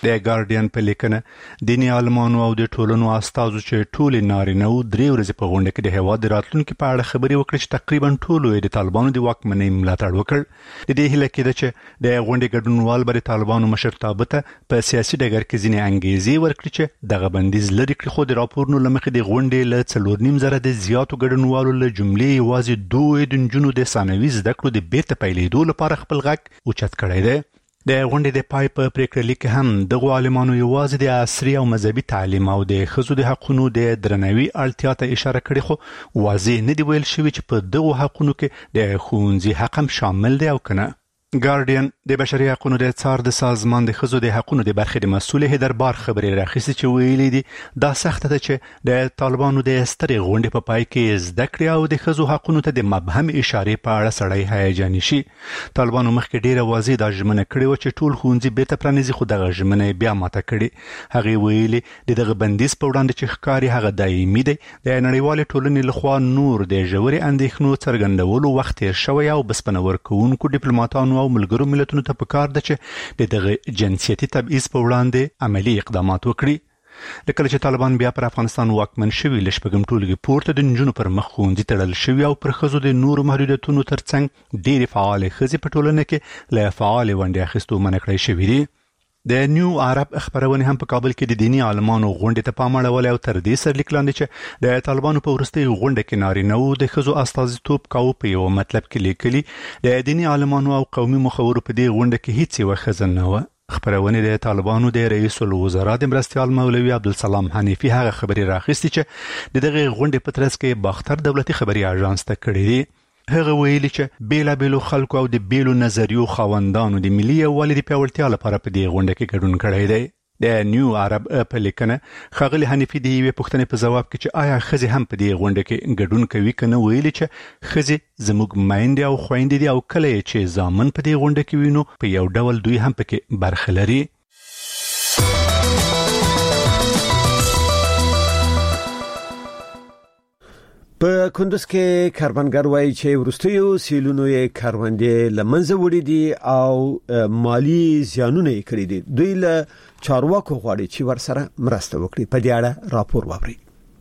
د ګارډین په لیکنه دیني عالمانو او د ټولنو استازو چې ټول نارینه او 3 ورځې په غونډه کې د هیواد راتلونکو په اړه خبري وکړي چې تقریبا ټول د طالبانو د واکمنۍ ملاتړ وکړ. د دې هیله کې چې د غونډې ګډونوال بر طالبانو مشرتابه ته په سیاسي ډګر کې ځینې انګیزې ورکړي چې دغه بندیز لري کړي. خو د راپورونو لمخې د غونډې له 4.5 زره د زیاتو ګډونوالو له جملې یوازې 2 د نجونو د ثانوي زده کړو د بیرته پیلېدو لپاره خپل غږ اوچت کړی دی. د غونډې د پای په پریکړه لیک هم د عالمانو یوازې د عصري او مذهبي تعلیم او د ښځو د حقوقو د درناوي اړتیا ته اشاره کړې، خو واضح نه دی ویل شوی چې په دغه حقوقو کې د ښوونځي حق هم شامل دی او کنه. ګارډین د بشري حقوقو د څار د سازمان د ښځو د حقوقو د برخې د مسؤل هیدر بار خبرې راخیستې چې ویلي دي دا سخت ده چې د طالبانو د سترې غونډې په پای کې زده کړې او د ښځو حقوقو ته د مبهم اشارې په اړه سړی هیجاني شي. طالبانو مخکې ډیره واضح د ژمنه کړې و چې ټول ښوونځي بیرته پرانیزي، خو دغه ژمنه بیا ماته کړې. هغه ویلي دغه بندیز په وړاندې چې ښکاری هغه دایمي دی. د نړیوال ټولنې لخوا نور د ژورې اندېښنو څرګندولو وخت تیر شوی او بسپنه ورکوونکو ډیپلوماټانو او ملګرو ملتونو ته پکار ده چې د دغه جنسیتي تبعیض په وړاندې عملی اقدامات وکړي. لکه چې طالبان بیا پر افغانستان واکمن شوي لشپږم ټولګي پورته د نجونو پر مخ ښوونځي تړل شوي او پر ښځو د نورو محدودیتونو ترڅنګ ډېرې فعالې ښځې په ټولنه کې له فعالې ونډې اخیستو منع کړی شوي دي. د نیو عرب خبرونه هم په کابل کې د دیني عالمانو غونډې ته پام اړولی او تر دې سرلیک لاندې چې د طالبانو په وروستۍ غونډه کې نارینه او د ښځو استازیتوب کاوه په یو مطلب کې لیکلي د دیني عالمانو او قومي مخورو په دې غونډه کې هیڅ یوه ښځه نه وه. خبرونه د طالبانو د رئیس الوزرا د مرستیال مولوي عبدالسلام حنیفي هغه خبري راخستې چې د دغه غونډې په ترڅ کې باختر دولتي خبري اژانس ته کړې دي. هغه ویلي چې بیلابیلو خلکو او د بیلو نظریو خاوندانو د ملي یووالي د پیاوړتیا لپاره په دې غونډه کې ګډون کړی دی. د نیو عرب په لیکنه ښاغلي حنیفي د یوې پوښتنې په ځواب کې چې آیا ښځې هم په دې غونډه کې ګډون کوي که نه، ویلي چې ښځې زموږ میندې او خویندې دي او کله یې چې زامن په دې غونډه کې وینو په یو ډول دوی هم پکې برخه لري. په کندوز کې کاروانګر وایي چې ورستیو سیلونو یې کاروندې لمنځه وړي دي او مالی زیانونه یې کړی دي. دوی له چارواکو غواړي چې ورسره مرسته وکړي. په دې اړه راپور واوري.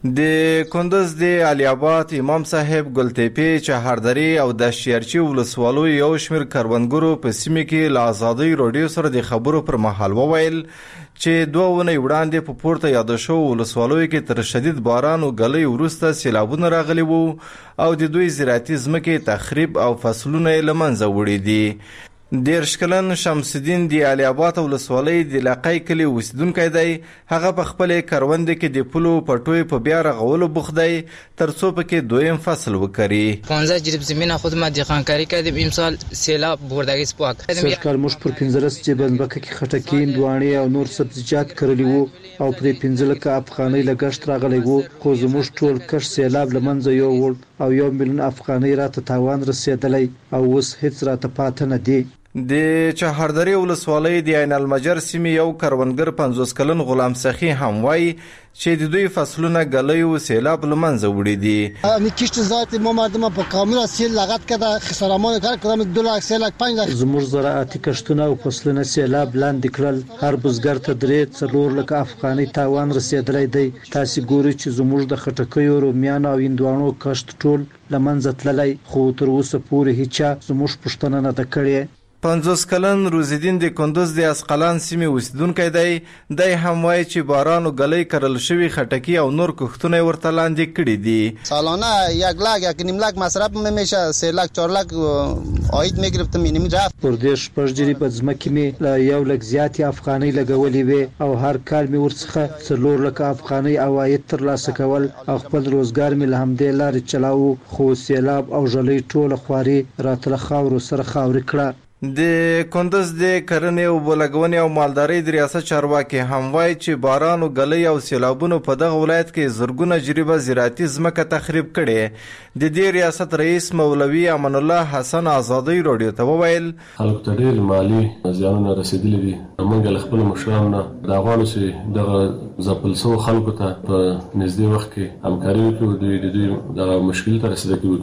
د کندوز د علي آباد امام صاحب ګلتپی چهاردری او د شیرچی ولسوالو یو شمیر کاروانګرو په سیمه کې له آزادۍ رادیو سره د خبرو پر مهال وویل چې 2 ونې وړاندې په پورته یاد شو ولسوالۍ کې تر شدید باران او غلې وروسته سیلابونه راغلي وو او د دوی زراعتي ځمکې تخریب او فصلونه یې لمنځه وړي دي. دیر شکلن شمس الدین دی علي آباد ولسوالۍ د لقای کلی اوسیدونکی دی. هغه په خپل کاروند کې د پلو پټوي په بیا رغولو بوخدی ترڅو پکې دویم فصل وکړي. 15 جریب زمينه خدمت دهقانکاری کردیم. امسال سیلاب بردگی سپاک سرکار مش پر 15 جبل بکه کې خټکین دواني او نور سبزیجات کرلی وو او پر 15 لک افغاني لګشت راغلی وو، خو زموږ ټول کښ سیلاب لمنځه یو ول او 1 ملیون افغاني راته تاوان رسیدلی او اوس هیڅ راته پاتې نه دی. د چهاردری ولسوالۍ د عین المجر سیمې یو کاروانګر 50 کلن غلام سخی هم وایي چې د دوی فصلونه غلې او سیلاب لمنځه وړي دي. امی کیشت ذات ما مردم په کامل سیل لغت کده خسارمان کار کړم 2 لک 3 لک 5 لک زموږ زراعتي کښتونه او فصلونه سیلاب لاندې کړل. هر بزګر ته 3 لک افغاني تاوان رسیدلی دی. تاسو ګورئ چې زموږ د خټکیو رومیان او هندوانو کښت ټول لمنځه تللی، خو تر اوسه پورې هیڅ زموږ پښتنه نه کړې. 50 کلن روزیدین د کندوز د اسقلان سیمې اوسیدونکی دی. دی هم وایي چې باران او غلې کرل شوی خټکی او نور کښتونه ورته لاندې کړي دي. سالانه 1 لک 1.5 لک مصرف میشه، 3 لک 4 لک عاید میگرفتم. اینم رفت پر دې شپږ جری په ځمکې می له 1 لک زیاتې افغاني لګولې وي او هر کال می ورڅخه 4 لک افغاني عواید ترلاسه کول او خپل روزګار می له همدې لارې چلاو، خو سیلاب او ژلۍ ټول خواري راتله خاور سره خاوري کړه. د کندوز د کرنې او بلګونې او مالدارۍ د ریاست چارواکي هم وایي چې باران او غلې او سیلابونو په دغه ولایت کې زرګونه جریبه زراعتي ځمکه تخریب کړي. د دې ریاست رئیس مولوي امان الله حسن آزادۍ رادیو ته وویل خلک ته ډېر مالی زیانونه رسیدلي دي. موږ له خپل مشرانو د غواړو چې دغه ځپل شوو خلکو ته په نږدې وخت کې همکاري وکړو، د دوی د مشکل ته رسیدګي وکړي.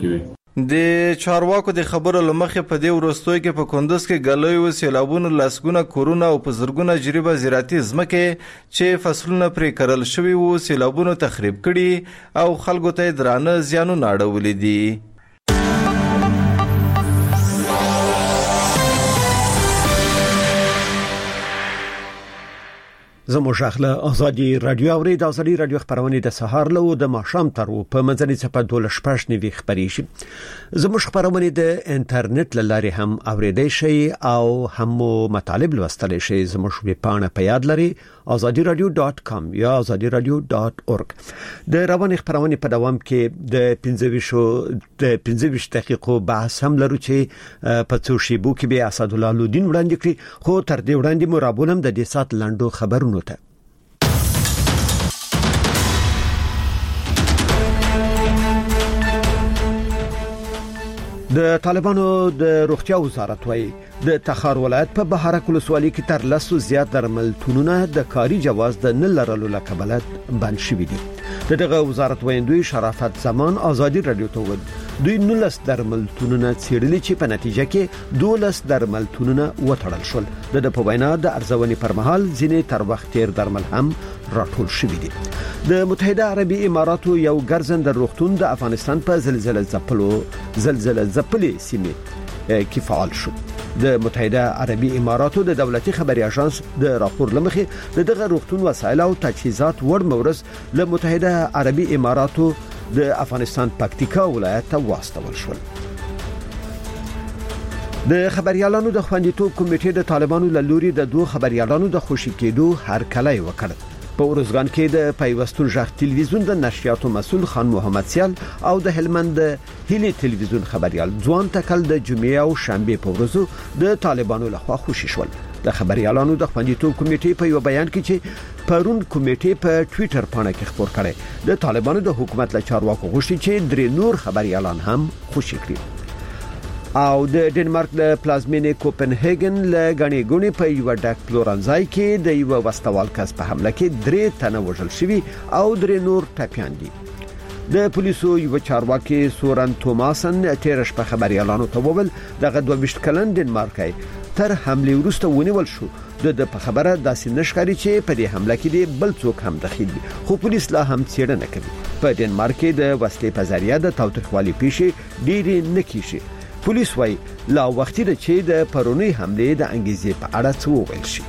د چارواکو د خبرو لمخې په دې ورستوي کې په کندوز کې غلوي سیلابونو لاسګونه کورونه او په زرګونه جریبه زراعتي ځمکې چې فصلونه پرې کرل شوي وو سیلابونو تخریب کړي او خلکو ته درانه زیانونه اړولې دي. زموږ اخله ازادي رادیو اوري د ازادي رادیو خبرونه د سهار له د ماښام تر په منځني صفه 12:15 خبري شي. زموږ خبرونه د انټرنیټ لاري هم اوریدای شي او هم مطالب لوستل شي. زموږ ویبپاڼه په یاد لري azadiradio.com یا azadiradio.org. د روان خبرونه په دوام کې د 15 دقیقو بحث هم لرو چې په څو شی بو کې به اسد الله لودین وړاندې کړی خو تر دې وړاندې مو رابولم د دې سات لندو خبرونه ته. د طالبانو د روغتیا وزارت وايي د تخار ولایت په بهارک ولسوالۍ کې تر 100 زیات درملتونونه د کاري جواز د نه لرلو لپاره بند شوي دي. دغه وزارت ویندوی شرافت زمان ازادي رادیو ته وویل دوی 19 درملتونونه څیړلي چې په نتیجه کې 12 درملتونونه وټړل شول. د په وینا د ارزونې پر مهال ځینې تر وخت تیر درمل هم راټول شوي دي. د متحده عربي اماراتو یو ګرځنده روغتون د افغانستان په زلزلې ځپلې سیمه کې فعال شو. د متحده عربي اماراتو د دولتي خبري اژانس د راپور لمخې دغه روغتون وسایل او تجهیزات ور مورس له متحده عربي اماراتو د افغانستان پکتیکا ولایت ته واستول شول. د خبريالانو د خوندیتوب کمیټې د طالبانو له لوري د دوه خبريالانو د خوشی کېدو هرکلی وکړ. په ورزګان کې د پیوستون ژغ ټلویزیون د نشریاتو مسؤل خان محمد سیال او د هلمند هیلي ټلویزیون خبريال ځوان تکل د جمعې او شنبه په ورځو د طالبانو لخوا خوشی شول. د خبريالانو د خوندیتوب کمیټې په یو بیان کې چې پرون کمیټې په ټوئیټر باندې کې خبر کړي د طالبانو د حکومت له چارواکو غوښتي چې درې نور خبريالان هم خوشی کړي. او د ډنمارک د پلازمینې کوپنهاګن له غنی ګونی په یو ډک پلورنځای کې د یو وستوال کس په حمله کې 3 تنه وژل شوي او 3 نور ټپيان دي. د پولیسو یو چارواکي سورن توماسن تیرش په خبريالانو ته وویل دغه 22 کلن ډنمارکای تر حمله وروسته ونیول شو. د په خبره داسې نشکاري چې په دې حمله کې دی بل څوک هم دخیل دي خو پولیس لا هم څېړنه کوي. په ډنمارک کې د وسلې په ذریعہ د تاوتریخوالي پیښې ډېرې نه کیږي. پولیس وايي لا وخت دی چې د پرونی حمله د انګیزې په اړه څه وویل شي.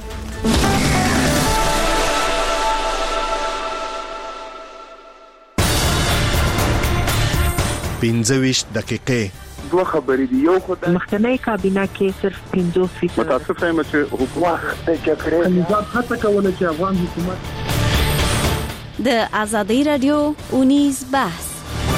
15 دقیقې دوه خبرې دي. یو خدای مخکنی کابینه کې صرف 50% متاسف یم چې حکومت ته کړی نظام هڅه کوله چې افغان حکومت د ازادي رادیو اونیز بحث.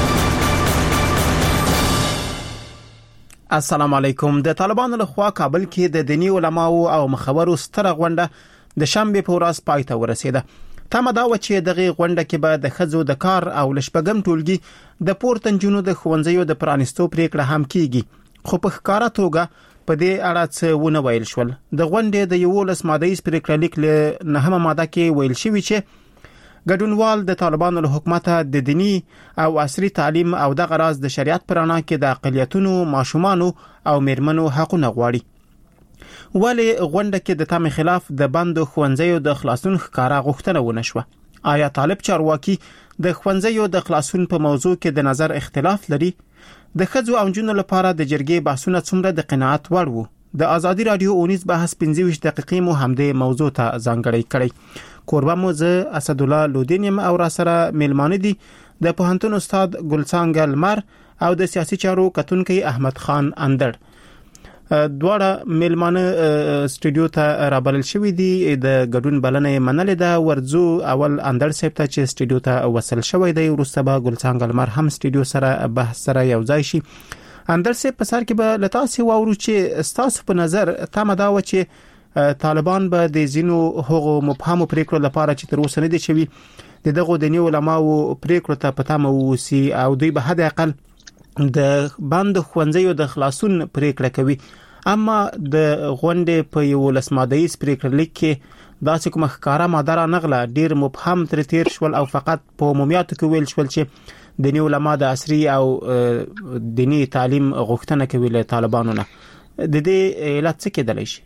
السلام علیکم. د طالبانو لخوا کابل کې د دینی علماو او مخورو ستره غونډه د شنبه په ورځ پای ته ورسیده. تمه دا و چې دغه غونډه کې به د خځو د کار او لشپګم ټولګي د پورتنجونو د خوندزیو د پرانستو پریکړه هم کیږي خو په ښکارا توګه په دې اړه څه ونه ویل شول. د غونډې د 11 مادهیز پریکړه لیک له 9 ماده کې ویل شوی چې ګډونوال د طالبانو له حکومت د دینی او عصري تعلیم او د غراض د شریعت پرانا کې د اقلیتونو ماشومانو او میرمنو حقوقونه غواړي. ولی غونډه کې د تام خلاف د بندو خوندزیو د خلاصون ښکارا غوښتنه ونه شوه. آیا طالب چارواکي د خوندزیو د خلاصون په موضوع کې د نظر اختلاف لري؟ د خځو او نجونو لپاره د جرګې بحثونه څومره د قناعت وړ وو؟ د ازادي رادیو اونیز بحث 15 دقیقې مو همدې موضوع ته ځانګړی کړی. کوربه مو زه اسد الله لودینم او را سره میلمانه دي د پوهنتون استاد ګلڅانګ لمر او د سیاسي چارو کتونکي احمد خان اندړ. دواړه میلمانه سټوډیو ته رابلل شوې دي. د ګډون بلنه منل ده. ورځو اول اندړ صاحب ته چې سټوډیو ته وصل شوی دی ورسته به ګلڅانګ لمر هم سټوډیو سره بحث سره یو ځای شي. اندړ صاحب په سر کې به لتاسي واورو چې تاسو په نظر تمه دا و چې طالبان به د زینو هغو مبهمو پریکړو لپاره چې تر اوسه نه دي شوي دغه د نیو علماو پریکړو ته پتامه ووسی او دوی به حد اقل د بند خوندزیو د خلاصون پریکړه کوي. اما د غونډې په یو لسمادهیز پریکړه لیک کې داسې کوم ښکارا ماده را نغله ډیر مبهم تر تیر شول او فقط په عمومیاتو کې ویل شول چې دینی علما د عصري او دینی تعلیم غوښتنه کوي له طالبانو نه، د دې علت څه کېدلی شي؟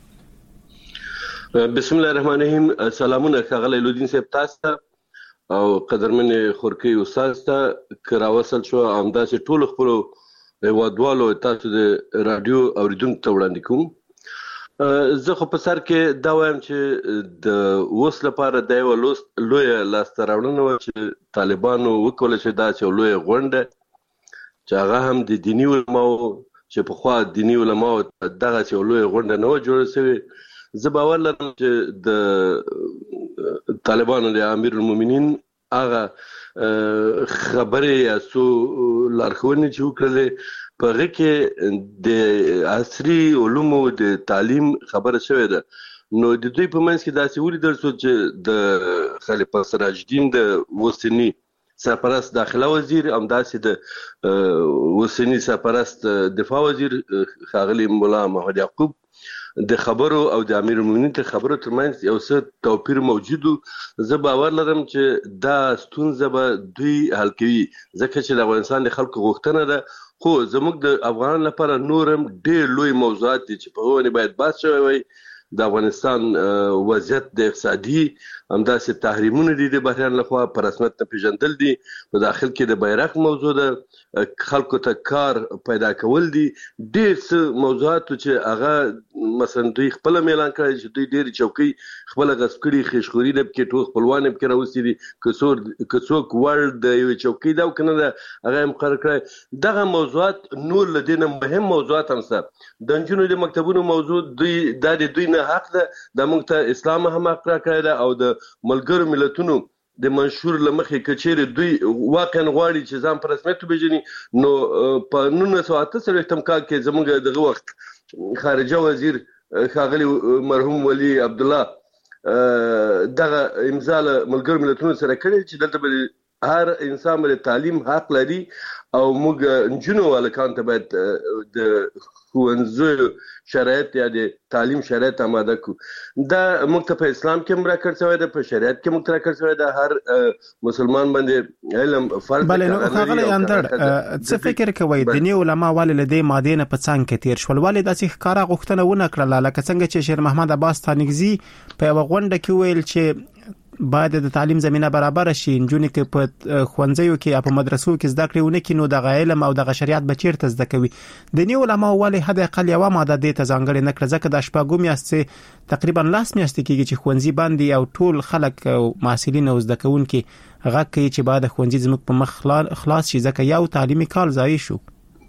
بسم الله الرحمن الرحیم. سلامونه ښاغلی لودین صاحب تاسو ته او قدرمن خورکی استاد ته کراوصل شو. همداسې ټول خپل هیوادوالو تاسو د رادیو اوریدونکو ته وړاندې کوم. زه خو په سر کې دا وایم چې د اوس لپاره د یو لویه لاسته راوړنه وه چې طالبانو وکولی شي داسې یو لویه غونډه چې هغه هم د دیني علماو چې پخوا دیني علماو دغسې یو لویه غونډه نه وه جوړه شوې. زه باور لرم چې د طالبانو د امیر المؤمنین هغه خبرې یا څو لارښوونې چې وکړلې په هغې کې د عصري علومو د تعلیم خبره شوې ده. نو د دوی په منځ کې داسې ولیدل شو چې د خلیفه سراج الدین د اوسني سرپرست داخله وزیر، همداسې د اوسني سرپرست دفاع وزیر ښاغلي ملا محمد یعقوب د خبرو او د امیر المؤمنین د خبرو ترمنځ یو څه توپیر موجود و. زه باور لرم چې دا ستونزه به دوی حل کوي ځکه چې د افغانستان د خلکو غوښتنه ده. خو زموږ د افغانانو لپاره نور هم ډېر لوی موضوعات دي چې په هغو باندې باید بحث شوی وای. د افغانستان وضعیت د اقتصادي، همداسې تحریمونه دي د بهران لخوا په رسمیت نه پیژندل دي، په داخل کې د بیرغ موضوع ده، خلکو ته کار پیدا کول دي، ډېر څه موضوعات چې هغه مثلا دوی خپله اعلان کړی چې دوی ډېرې چوکۍ خپله غصب کړي، خیشخوري نه پکې ټول خپلوان یې پکې راوستي دي، که څوک وړ د یوې چوکۍ ده او که نه ده هغه یې مقرر کړی. دغه موضوعات نور له دې نه مهم موضوعات هم شته. د نجونو د مکتبونو موضوع دا د دوی نه حق ده، دا موږ ته اسلام هم حق راکړی ده او د ملګرو ملتونو د منشور له مخې که چیرې دوی واقعا غواړي چې ځان په رسمیت وپېژني، نو په 1948 کال کې زموږ دغه وخت خارجه وزیر ښاغلي مرحوم ولی عبدالله دغه امضا له ملګرو ملتونو سره کړې چې دلته به هر انسان باندې تعلیم حق لري او موږ نجونو هلکانو ته باید د ښوونځیو شرایط یا د تعلیم شرایط آماده کړو. دا موږ ته په اسلام کې هم راکړل شوی ده، په شریعت کې موږ ته راکړل شوی ده. هر مسلمان باندې علم فرض بله. نو ښاغلی اندړ څه فکر کوئ دیني علما ولې له دې مادې نه په څنګ کې تېر شول؟ ولې داسې ښکاره غوښتنه ونه کړله لکه څنګه چې شیر محمد عباس تانکزي په یوه غونډه کې وویل چې باید د تعلیم زمینه برابر شي، نجونې که په ښوونځیو کې یا په مدرسو کې زده کړې ونه کړي نو دغه علم او دغه شریعت به چیرته زده کوي؟ دیني علماو ولې حد اقل یوه ماده دې ته ځانګړې نه کړه؟ ځکه دا شپږو میاشتې تقریبا 10 میاشتې کېږي چې ښوونځي بند دي او ټول خلک او محصلین او زده کوونکي غږ کوي چې باید ښوونځي زموږ په مخ خلاص شي ځکه یو تعلیمي کال ضایع شو.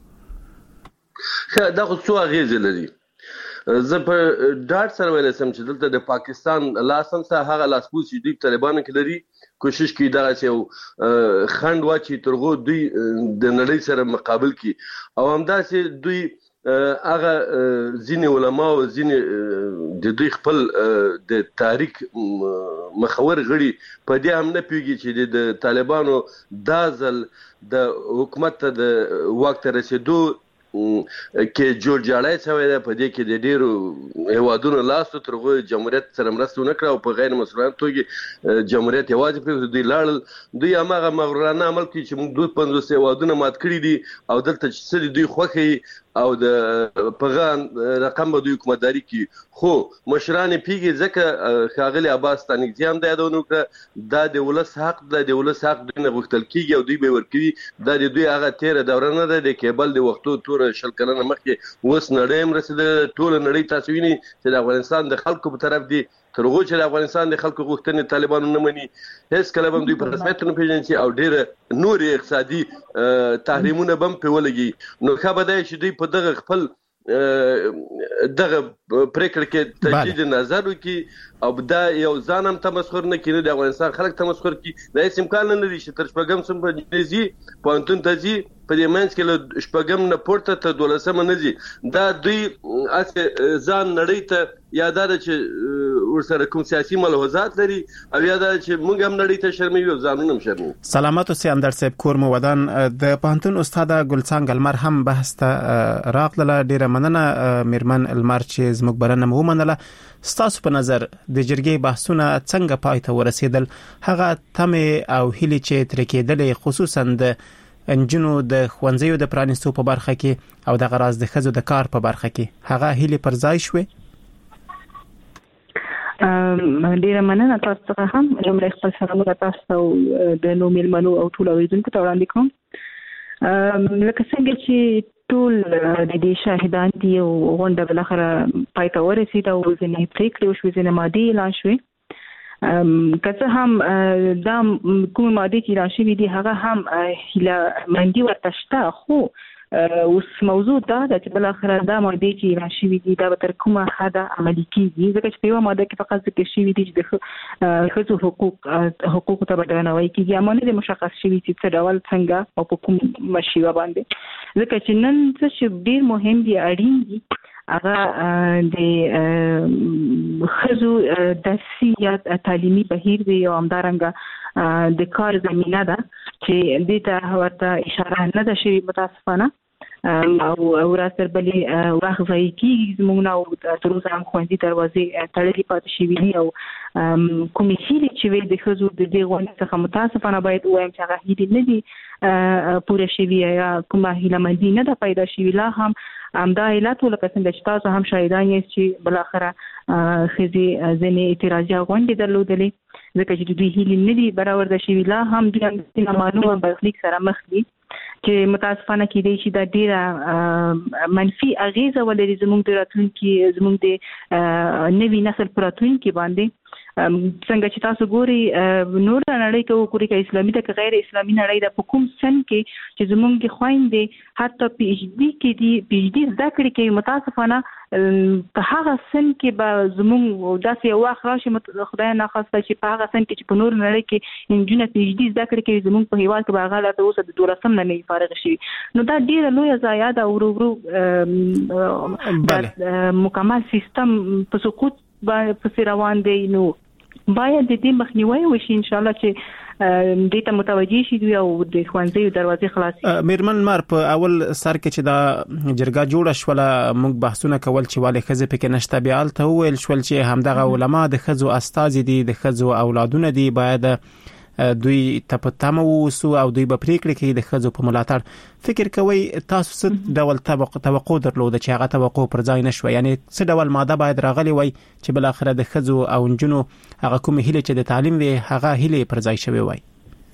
دا خو څو اغېزې لري. زه په ډاډ سره ویلی شم چې دلته د پاکستان لاس هم سه هغه لاسپوڅ چې دوی طالبانو کې لري کوشش کوي دغسې یو خنډ واچي تر هغو دوی د نړۍ سره مقابل کړي او همداسې دوی هغه ځینې علما او ځینې د دوی خپل د تحریک مخور غړي په دې هم نه پوهېږي چې د طالبانو دا ځل د حکومت ته د واک ته رسېدو کې جوړ جاړی شوی دی. په دې کې د ډېرو هیوادونو لاس تر هغو جمهوریت سره مرسته ونه کړه او په غیر مسؤلانه توګه جمهوریت یوازې پرېښود. دوی لاړل، دوی هماغه مغرورانه عمل کوي چې موږ 50 هیوادونه مات کړي دي او دلته چې څه دي دوی خوښوي او د په رقم به دوی حکومتداري کوي. خو مشران یې پوهېږي ځکه ښاغلي عباس تانکزي هم دا یادونه وکړه دا د ولس حق ده، د ولس حق دوی نه غوښتل کېږي او دوی به یې ورکوي. دا د دوی هغه تېره دوره نه ده، د کیبل د وختو توره 20 کلنه مخکې اوس نړۍ هم رسېدلې. ټوله نړۍ تاسو وینئ چې د افغانستان د خلکو په طرف دي تر هغو چې د افغانستان د خلکو غوښتنې طالبانو نه مني هېڅ کله به هم دوی په رسمیت نه پېژني او ډېره نورې اقتصادي تحریمونه به هم پرې ولګي. نو ښه به دا چې دوی په دغه خپل دغه پریکړه کې تجدید نظر وکړي او دا یو ځان هم تمسخر نه کړي، د افغانستان خلک تمسخر کړي. دا هېڅ امکان نه لري چې تر 4 صنف ځي پوهنتون ته ځي په دې منځ کې له 4 نه پورته تر 12 نه ځي. دا دوی هسې ځان نړۍ ته یا دا ده چې ورسره کوم سیاسي ملحوظات لري او یا دا چې موږ هم نړۍ ته شرموي او ځانونه هم شرموي. سلامات اوسئ اندر صاحب کور مو ودان. د پوهنتون استاد ګلڅانګ المر هم بحث ته راغله. ډیره مننه میرمن المر چې زموږ بلنه مو ومنله. ستاسو په نظر د جرګې بحثونه څنګه پای ته ورسېدل؟ هغه تمه او هیله چې تر کېدلې خصوصا د انجنونو د ښوونځیو د پرانیستو په برخه کې او د غراز د ښځو د کار په برخه کې هغه هیله پر ځای شوه؟ ډیره مننه تاسو ته هم. لومړی خپل سلامونه تاسو ته د نو میلمنو او ټول اوریدونکو ته وړاندې کوم. لکه څنګه چې ټول د دې شاهدان دي او غونډه بالاخره پای ته ورسېده او ځینې پریکړې وشوې، ځینې مادې اعلان شوې. که څه هم دا کوم مادې چې اعلان شوې دي هغه هم هیله مندي ورته شته، خو اوس موضوع دا ده چې بالاخره دا مادې چې اعلان شوې دي دا به تر کومه حده عملي کېږي، ځکه چې په یوه ماده کې فقط ذکر شوي دي چې د ښځو حقوقو ته به درناوی کېږي، اما نه دی مشخص شوي چې څه ډول څنګه او په کوم شیوه باندې. ځکه چې نن څه چې ډېر مهم دي، اړین دي، هغه د ښځو درسي یا تعلیمي بهیر دی او همدارنګه د کار زمینه ده چې دې ته ورته اشاره نه ده شوې متاسفانه، او راستر بلې وخت ضایع کېږي زموږ نه او تر اوسه هم ښوونځي دروازې تړلې پاتې شوي دي. او کومې هیلې چې وې د ښځو د دې غونډې څخه متاسفانه باید ووایم چې هغه هیلې نه دي پوره شوي یا کومه هیله مندي نه ده پیدا شوي. لا هم همدا علت و لکه څنګه چې تاسو هم شاهدان یاست چې بالاخره ښځې ځینې اعتراضي غونډې درلودلې ځکه چې د دوی هیلې نه دي برآورده شوي. لا هم دوی هم معلومه برخلیک سره مخ دي چې متاسفانه کېدای شي دا ډېره منفي اغیزه ولري زموږ د راتلونکي، زموږ د نوي نسل په راتلونکي باندې. څنګه چې تاسو ګوري نور نړۍ کې وګورئ که اسلامي ده که غیر اسلامي نړۍ ده، په کوم سن کې چې زموږ خویندې حتی پی ایچ ډي کې دي، پی ایچ ډي زده کړې کوي، متاسفانه په هغه سن کې به زموږ داسې یو وخت راشي خدای ناخواسته چې په هغه سن کې چې په نور نړۍ کې نجونې پی ایچ ډي زده کړې کوي، زموږ په هېواد کې به هغه لا تر اوسه د 12 نه وي فارغ شوي. نو دا ډېره لویه ضایعه ده او ورو مکمل سیستم په سقوط پسې روان دی. نو باید د دې مخنیوي وشي ان شاء الله چې دې ته متوجي شي او د ښوونځیو دروازې خلاصي. میرمن مر په اول سر کې چې دا جرګه جوړه شوله موږ بحثونه کول چې والي ښځې پکې نشته، بیا هلته وویل شول چې همدغه علما د ښځو استازي دي، د ښځو اولادونه دي، باید دوی ته په تمه ووسو او دوی به پریکړې کوي د ښځو په ملاتړ. فکر کوئ تاسو څه ډول توقع درلوده چې هغه توقع پر ځای نشوه؟ یعنی څه ډول ماده باید راغلی وای چې بالاخره د ښځو او نجونو هغه کومې هیلې چې د تعلیم وي هغه هیلې پر ځای شوې وای؟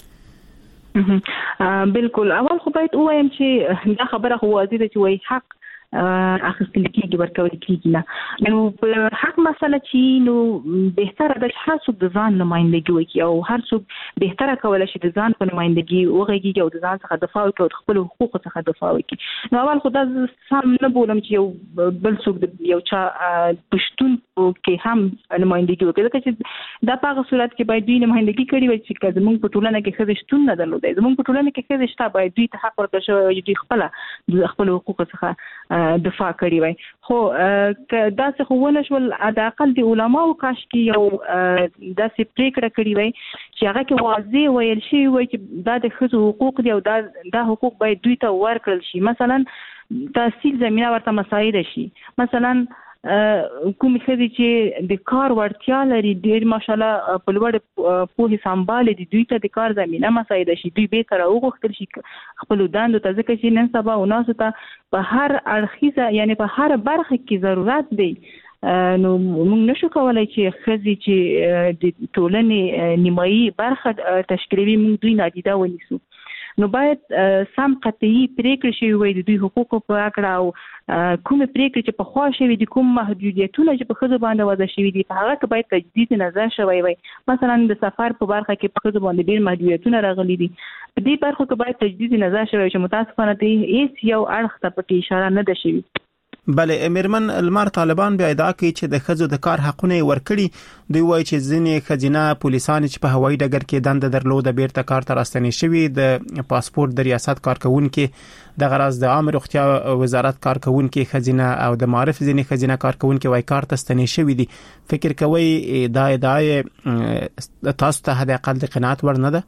بالکل. اول خو باید ووایم چې دا خبره خو واضح ده چې وای حق اخیستل کېږي ورکول کېږي نه. نو په حق مسله چې نو بهتره ده چې هر څوک د ځان نمایندګي وکړي او هر څوک بهتره کولی شي د ځان په نمایندګي وغږیږي او د ځان څخه دفاع وکړي او د خپلو حقوقو څخه دفاع وکړي. نو اول خو دا سم نه بولم چې یو بل څوک د یو چا پښتون کې هم نمایندګي وکړي، ځکه چې دا په هغه صورت کې باید دوی نمایندګي کړې وي چې زموږ په ټولنه کې ښځې شتون نه درلودی. زموږ په ټولنه کې ښځې شته، باید دوی ته حق ورکړل شوی وي چې دوی خپله د خپلو حقوقو څخه دفاع کړی وای. خو دا څه خو ونه شول، د اقل د علماو کاش کې یو داسې پریکړه کړې وای چې هغه کې واضح ویل شوی وای چې دا د ښځو حقوق دي او دا حقوق باید دوی ته ورکړل شي. مثلا تحصیل زمینه ورته مساعده شي، مثلا کوم ښځې چې د کار وړتیا لري، ډېر ماشاءالله په لوړ پوهې سمبالې دي، دوی ته د کار زمینه مساعده شي، دوی بېرته راوغوښتل شي خپلو دندو ته، ځکه چې نن سبا اوناسو ته په هر اړخیزه یعنی په هر برخه کې ضرورت دی. نو موږ نشو کولای چې ښځې چې د ټولنې نیمایي برخه تشکیلوي موږ دوی نادیده ونیسو. نو باید سم قطعي پریکړې شوي وي د دوی حقوقو په اړه او کومې پریکړې چې پخوا شوي دي، کوم محدودیتونه چې په ښځو باندې وضع شوي دي، په هغه کې باید تجدید نظر شوی وي. مثلا د سفر په برخه کې په ښځو باندې ډېر محدودیتونه راغلي دي، په دې برخو کې باید تجدید نظر شوی چې متاسفانه هیڅ یو اړخ ته پکې اشاره نه ده شوې. بله میرمن المار طالبان بیا ادعا کوي چې د ښځو د کار حقونه ورکړي. دوی وایي چې ځینې ښځینه پولیسان چې په هوایي ډګر کې دنده درلوده بیرته کار ته راستنې شوي. د پاسپورت د ریاست کارکونکو د غرض د عامه روغتیا وزارت کارکونکو ښځینه او د معرف ځینې ښځینه کارکونکو وایي کار ته ستنې شوي دي. فکر کوي دا ادعا تاسو ته حد اقل د قناعت ور نه ده؟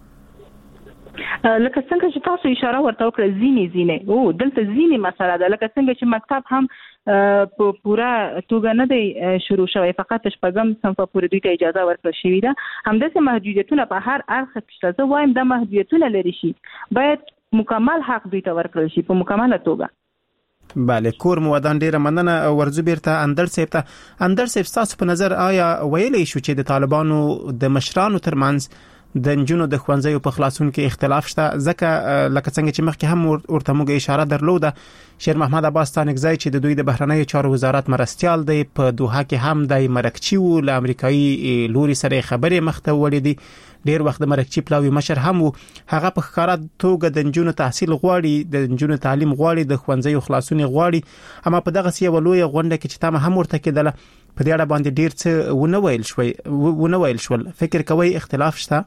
لکه څنګه چې تاسو اشاره ورته وکړه زینې او دلته زینې مسله ده. لکه څنګه چې مکتب هم په پورا توګه نه دی شروع شوی، فقط شپږم صنف پورې دوی ته اجازه ورکړل شوې ده. همداسې محدودیتونه په هر اړخ کې زه وایم دا محدودیتونه لري شي باید مکمل حق دوی ته ورکړل شي په مکمله توګه. بله کور مودان ډیره مننه. ورځو بیرته اندر صاحب ته. اندر صاحب تاسو په نظر آیا ویلې شو چې د طالبانو د مشرانو ترمنځ د نجونو د ښوونځیو په خلاصون کې اختلاف شته؟ ځکه لکه څنګه چې مخکې هم ورته موږ اشاره درلوده، شیر محمد عباس ستانکزی چې د دوی د بهرنیو چارو وزارت مرستیال دی په دوحه کې هم د مرکچی و له امریکایي لوري سره خبرې مخته وړي دي. ډیر وخت د مرکچی پلاوی مشر هم و هغه په ښکارا توګه د نجونو تحصیل غواړي، د نجونو تعلیم غواړي، د ښوونځیو خلاصون غواړي. اما په دغه سی ولوي غونډه کې چې تاسو هم ورته کېدله په دې اړه باندې ډیر څه ونه ویل شول. فکر کوي اختلاف شته؟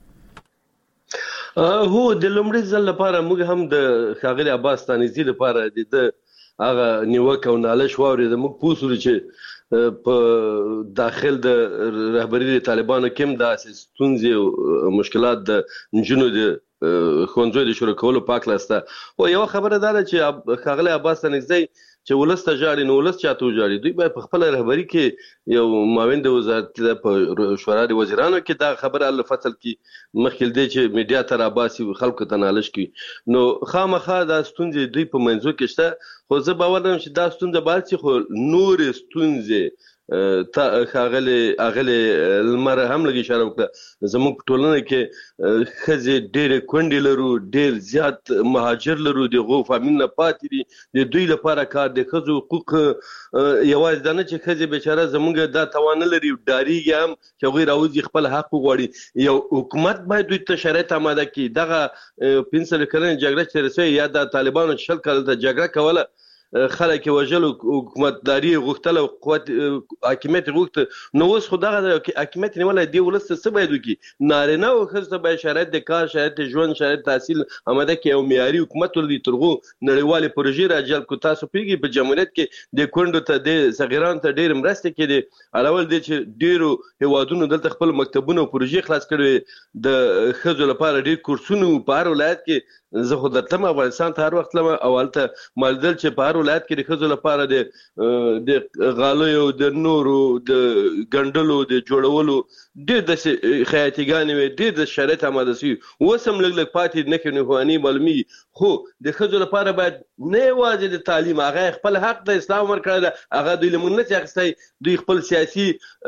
هو د لومړي ځل لپاره موږ هم د ښاغلي عباس ستانکزي لپاره د هغه نیوکه او نالش واورېده. موږ پوښتنه چې په داخل د رهبری د طالبانو کې د ستونزې او مشکلات د نجونو د ښوونځیو د شروع کولو په اړه لاسته او یو خبره ده چې ښاغلي عباس ستانکزي چې ولسته جاړي نو ولست چاته جاړي. دوی به په خپل رهبری کې یو معاون د وزارت په شورا د وزیرانو کې دا خبره ال فصل کې مخکې دی چې میډیا تر عباسي خلکو ته نالش کوي. نو خامخا دا ستونزې دوی په منځو کې شته. خو زه باور لرم چې دا ستونزه باید چې خو نور ستونزې ښاغلي لمر هم لږ اشاره وکړه. زموږ په ټولنه کې ښځې ډېرې کونډې لرو، ډېر زیات مهاجر لرو، د هغو فامیلونه پاتې دي. د دوی لپاره کار د ښځو حقوق یوازې دا نه چې ښځې بیچاره زموږ دا توان نه لري، ډارېږي هم چې هغوی راوځي خپل حق وغواړي. یو حکومت باید دوی ته شرایط اماده کړي. دغه 500 کلنه جګړه چې تېره شوې یا د طالبانو 60 کاله ته جګړه کوله، خلک وژل، حکومتداري غوښتله، قوت حاکمیت غوښته. نو اوس خو دغه حاکمیت نیولای دی ولس څه باید وکړي؟ نارینه او ښځو ته باید شرایط د کار، شرایط د ژوند، شرایط تحصیل اماده کړي او معیاري حکومت ولري. تر هغو نړیوالې پروژې راجلب کړو. تاسو پوهېږئ په جمهوریت کې د کونډو ته د صغیرانو ته ډېرې مرستې کېدې. اول دی چې ډېرو هیوادونو دلته خپل مکتبونه او پروژې خلاص کړي د ښځو لپاره ډېر کورسونه په هر ولایت کې. زه خو درتلم افغانستان ته هر وخت تلم او هلته مالدل چې په هر ولایت کې د ښځو لپاره د غالیو، د نورو د ګنډلو، د جوړولو ډېر داسې خیاطیګانې وې، ډېر د شرایط اماده شوي. اوس هم لږ لږ پاتې نښې نښانې معلومېږي. خو د ښځو لپاره باید نه یوازې د تعلیم، هغه خپل حق د اسلام ورکړی ده، هغه دوی له موږ نه شي اخیستی. دوی خپل سیاسي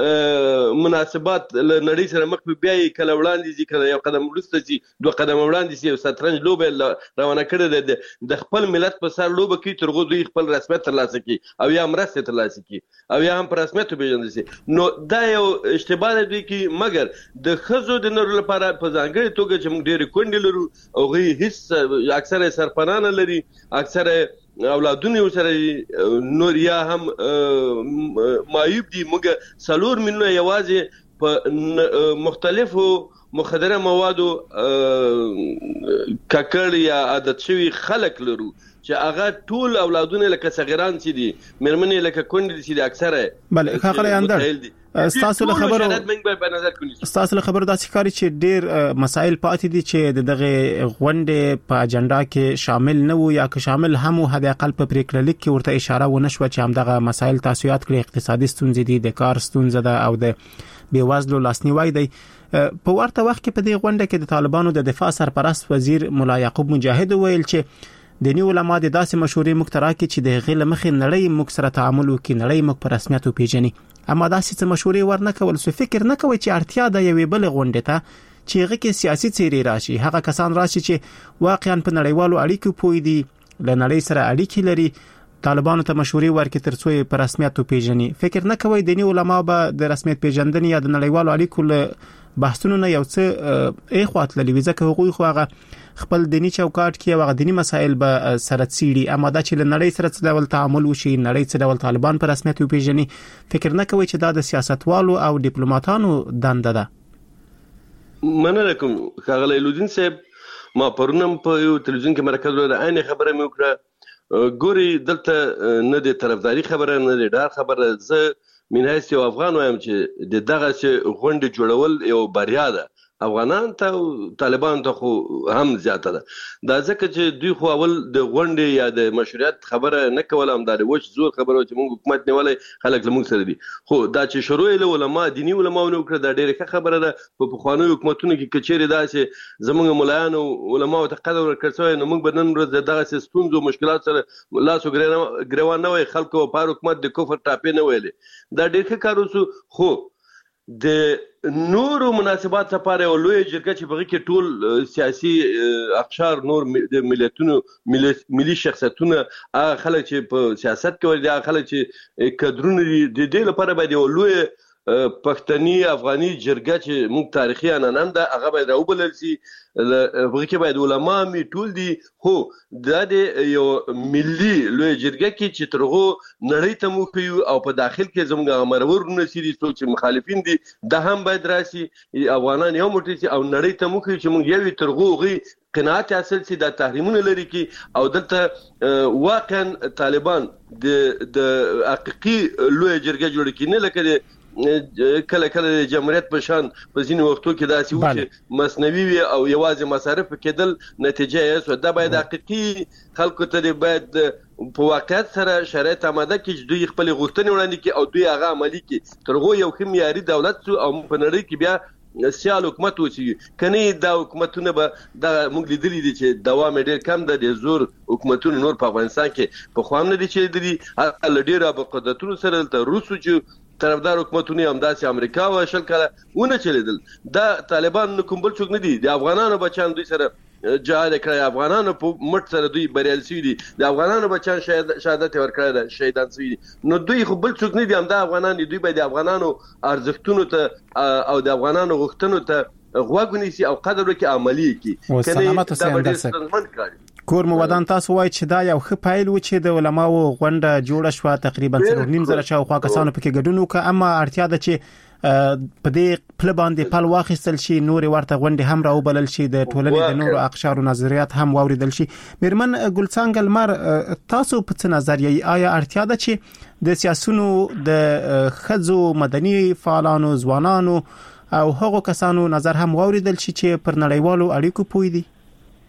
مناسبات له نړۍ سره مخ په بیا یې کله وړاندې ځي، کله یو قدم وروسته ځي، 2 قدم وړاندې ځي. یو شطرنج لوبه روانه کړې ده د خپل ملت په سر لوبه کوي تر هغو دوی خپل رسمیت ترلاسه کړي او یا مرستې ترلاسه کړي او یا هم په رسمیت وپېژندل شي. نو دا یو اشتباه ده دوی کې. مګر د ښځو د نورو لپاره په ځانګړې توګه چې موږ ډېرې کونډې لرو، هغوی هېڅ اکثره سرپناه نه لري، اکثره اولادونه ورسره نور یا هم معیوب دي. موږ 4 میلیونه یوازې په مختلفو مخدره موادو ککړ یا عادت شوي خلک لرو چې هغه ټول اولادونه لکه صغیران چې دي، مېرمنې لکه کونډې چې دي اکثره. بله ښاغلی اندر، ستاسو له خبرو داسې ښکاري چې ډېر مسایل پاتې دي چې د دغه غونډې په اجنډا کې شامل نه وو، یا که شامل هم وو حد اقل په پریکړه لیک کې ورته اشاره ونه شوه چې همدغه مسایل تاسو یاد کړئ. اقتصادي ستونزې دي، د کار ستونزه ده او د بېوزلو لاسنیوی دی. په ورته وخت کې په دې غونډه کې د طالبانو د دفاع سرپرست وزیر مولا یعقوب مجاهد ویل چې دینی علما د داسې مشورې موږ ته راکړي چې د هغې له مخې نړۍ موږ سره تعامل وکړي، نړۍ موږ په رسمیت وپېژني. اما داسې څه مشورې ورنه کول سو. فکر نه کوئ چې اړتیا ده یوې بلې غونډې ته چې هغه کې سیاسي څیرې راشي، هغه کسان راشي چې واقعا په نړیوالو اړیکو پوه دي، له نړۍ سره اړیکې لري، طالبانو ته مشورې ورکړي تر څو یې په رسمیت وپېژني. فکر نه کوئ دینی علما به د رسمیت پېژندنې یا د نړیوالو اړیکو له بحثونو نه یو څه اخوات لوي ځکه هغوی خو هغه خپل دینی چوکاټ کې هغه دینی مسایل به سره څیړي اما دا چې لنړی سره څه ډول تعامل وشي نړۍ څه ډول طالبان په رسمیت وپیژني فکر نه کوي چې دا د سیاستوالو او ډیپلوماټانو دنده ده. مننه کوم ښاغلی لودین صاحب. ما پرونم په یو تلویزیون کې مرکز ولر عین خبره مې وکړه. ګوري دلته نه د طرفداري خبره نه د ډار خبره. زه من حیث یو افغان وایم چې د دغه غونډې جوړول یو بریا ده. افغانان ته طالبان ته خو هم زیاته ده. دا ځکه چې دوی خو اول د غونډې یا د مشروعیت خبره نه کوله، هم دا د وچ زور خبره چې موږ حکومت نیولای خلک له موږ سره دي. خو دا چې شروع یې له علما دیني علماو نه وکړه دا ډېره ښه خبره ده. په پخوانیو حکومتونو کې که چیرې داسې زموږ ملایانو علماو ته قدر ورکړ شوی نو موږ به نن ورځ د دغسې ستونزو مشکلات سره لاس و ګریوان نه وای، خلکو په هر حکومت د کفر ټاپې نه ویلې. دا ډېر ښه کار وسو. خو د نورو مناسبات لپاره یو لوی جرګه چې بغي کې ټول سیاسي اقشار نور د ملتونو ملي شخصیتونه هغه خلک چې په سیاست کې ورته هغه خلک چې کډرونه د دې لپاره باید یو لوی پښتني افغاني جرګه چې موږ تاریخي انانم ده هغه باید راوبلل شي. بغي کې باید علما می ټول دي. خو دا د یو ملي لوی جرګه کې چې ترغو نړۍ ته مو کوي او په داخل کې زموږ مرور نسيري څوک چې مخالفین دي دا هم باید راشي افغانان یو موټی او نړۍ ته مو کوي چې موږ یو ترغو غي قناعت حاصل سي د تحریمونه لري کې او دلته واقعا طالبان د حقيقي لوی جرګه جوړ کړي لکه کله کله د جمهوریت په شان په ځینې وختو کې داسې و چې مصنوي وي او یوازې مصارف کېدل نتیجه یې سو. دا باید حقيقي خلکو ته باید په واقعیت سره شرایط آماده کړي چې دوی خپل غوښتنې وړاندې کړي او دوی هغه عملي کړي. ترغو یو معیاري دولت سو او په نړۍ کې بیا سیال حکومت وسی کني دا حکومتونه به د موږ لیدلې دي چې دوام ډېر کم ده. د زور حکومتونه نور په افغانستان کې په خوام نه دي چې دي لډیره په قدرتونو سره ته روسو چې طرفدار حکومتونه هم داسې امریکا او شل کله ونه چلیدل. دا طالبان کوم بل څوک نه دي. د افغانانو بچان دوی سره جهاد کړی، افغانانو په مټ سره دوی بریالي شوي دي، د افغانانو بچان شهادت ورکړی ده، شهیدان شوي دي. نو دوی خو بل څوک نه دي، همدا افغانان دي. دوی باید د افغانانو ارزښتونو ته او د افغانانو غوښتنو ته غوږ ونیسي او قدر وکړي عملي کړي. سلامت اوسئ همداسې کور مو ودان. تاسو وایي چې دا یو ښه پایل و چې د علماو غونډه جوړه شوه، تقریبا 3.5 شاوخوا کسانو پکې ګډون وکړ. اما اړتیا ده چې په دې پل باندې پل واخیستل شي، نور ورته غونډې هم راوبلل شي، د ټولنې د نورو اقشارو نظریات هم واوریدل شي. میرمن ګلڅانګه لمر، تاسو په څه نظر یې آیا اړتیا ده چې د سیاسونو د خځو مدني فعالانو ځوانانو او هغو کسانو نظر هم واوریدل شي چې پر نړیوالو اړیکو پوي دي؟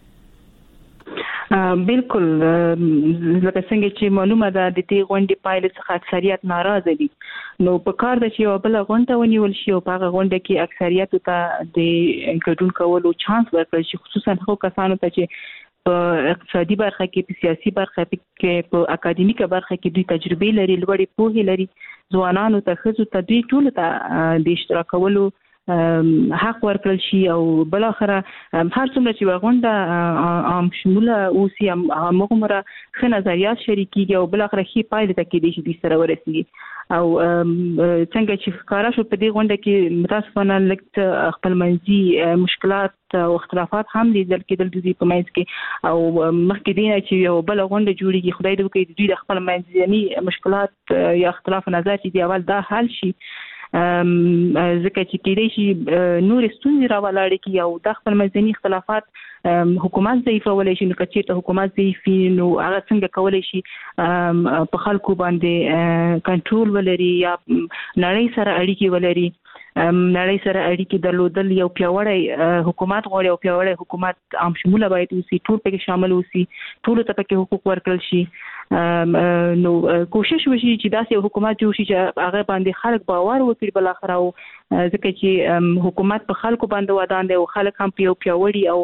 بالکل لکه څنګه چې معلومه ده د دې غونډې پایلې څخه اکثریت ناراضه دي. نو په کار ده چې یو بل غونډه ونیول شي او په هغه غونډه کې اکثریت ته د ګډون کولو چانس ورکړل شي، خصوصا هغو کسانو ته چې په اقتصادي برخه کې، په سیاسي برخه کې، په اکاډمیکه برخه کې دوی تجربه لري، لوړې پوهې لري. ځوانانو ته، ښځو ته، دوی ټول ته د اشتراک کولو حق ورکړل شي او بل اخره هر څومره چې غونډه عام شموله اوسي هغه ښه نظریات شریکيږي او بل اخره ښه پایله ته کې دي سره ورسیږي. او څنګه چې ښکارا شو په دې غونډه کې متاسفانه لکه خپل منځي مشکلات او اختلافات هم لیدل کېدل د دې په منځ کې. او مخکې دینه چې یو بل غونډه جوړیږي، خدای دې وکړي دوی د خپل منځي مشکلات یا اختلاف نظر چې دی اول دا حل شي، ځکه چې کېدای شي نور ستونزې راولاړې کی او د خپل منځني اختلافات حکومت ضعیفولای شي. نو کچېرته حکومت ضعیف نو هغه څنګه کولای شي په خلکو باندې کنټرول ولري یا نړۍ سره اړیکې ولري. نړۍ سره اړیکې درلودل یو پیاوړی حکومت غواړي او پیاوړی حکومت عام شموله باید اوسي، ټول پکې شامل اوسي، ټول ته پکې حقوق ورکړل شي. نو کوشش وشي چې داسې حکومت جوړ شي چې هغه باندې خلک باور وکړي بل اخر، او ځکه چې حکومت په خلکو باندې ودان دی او خلک هم په پیاوړي او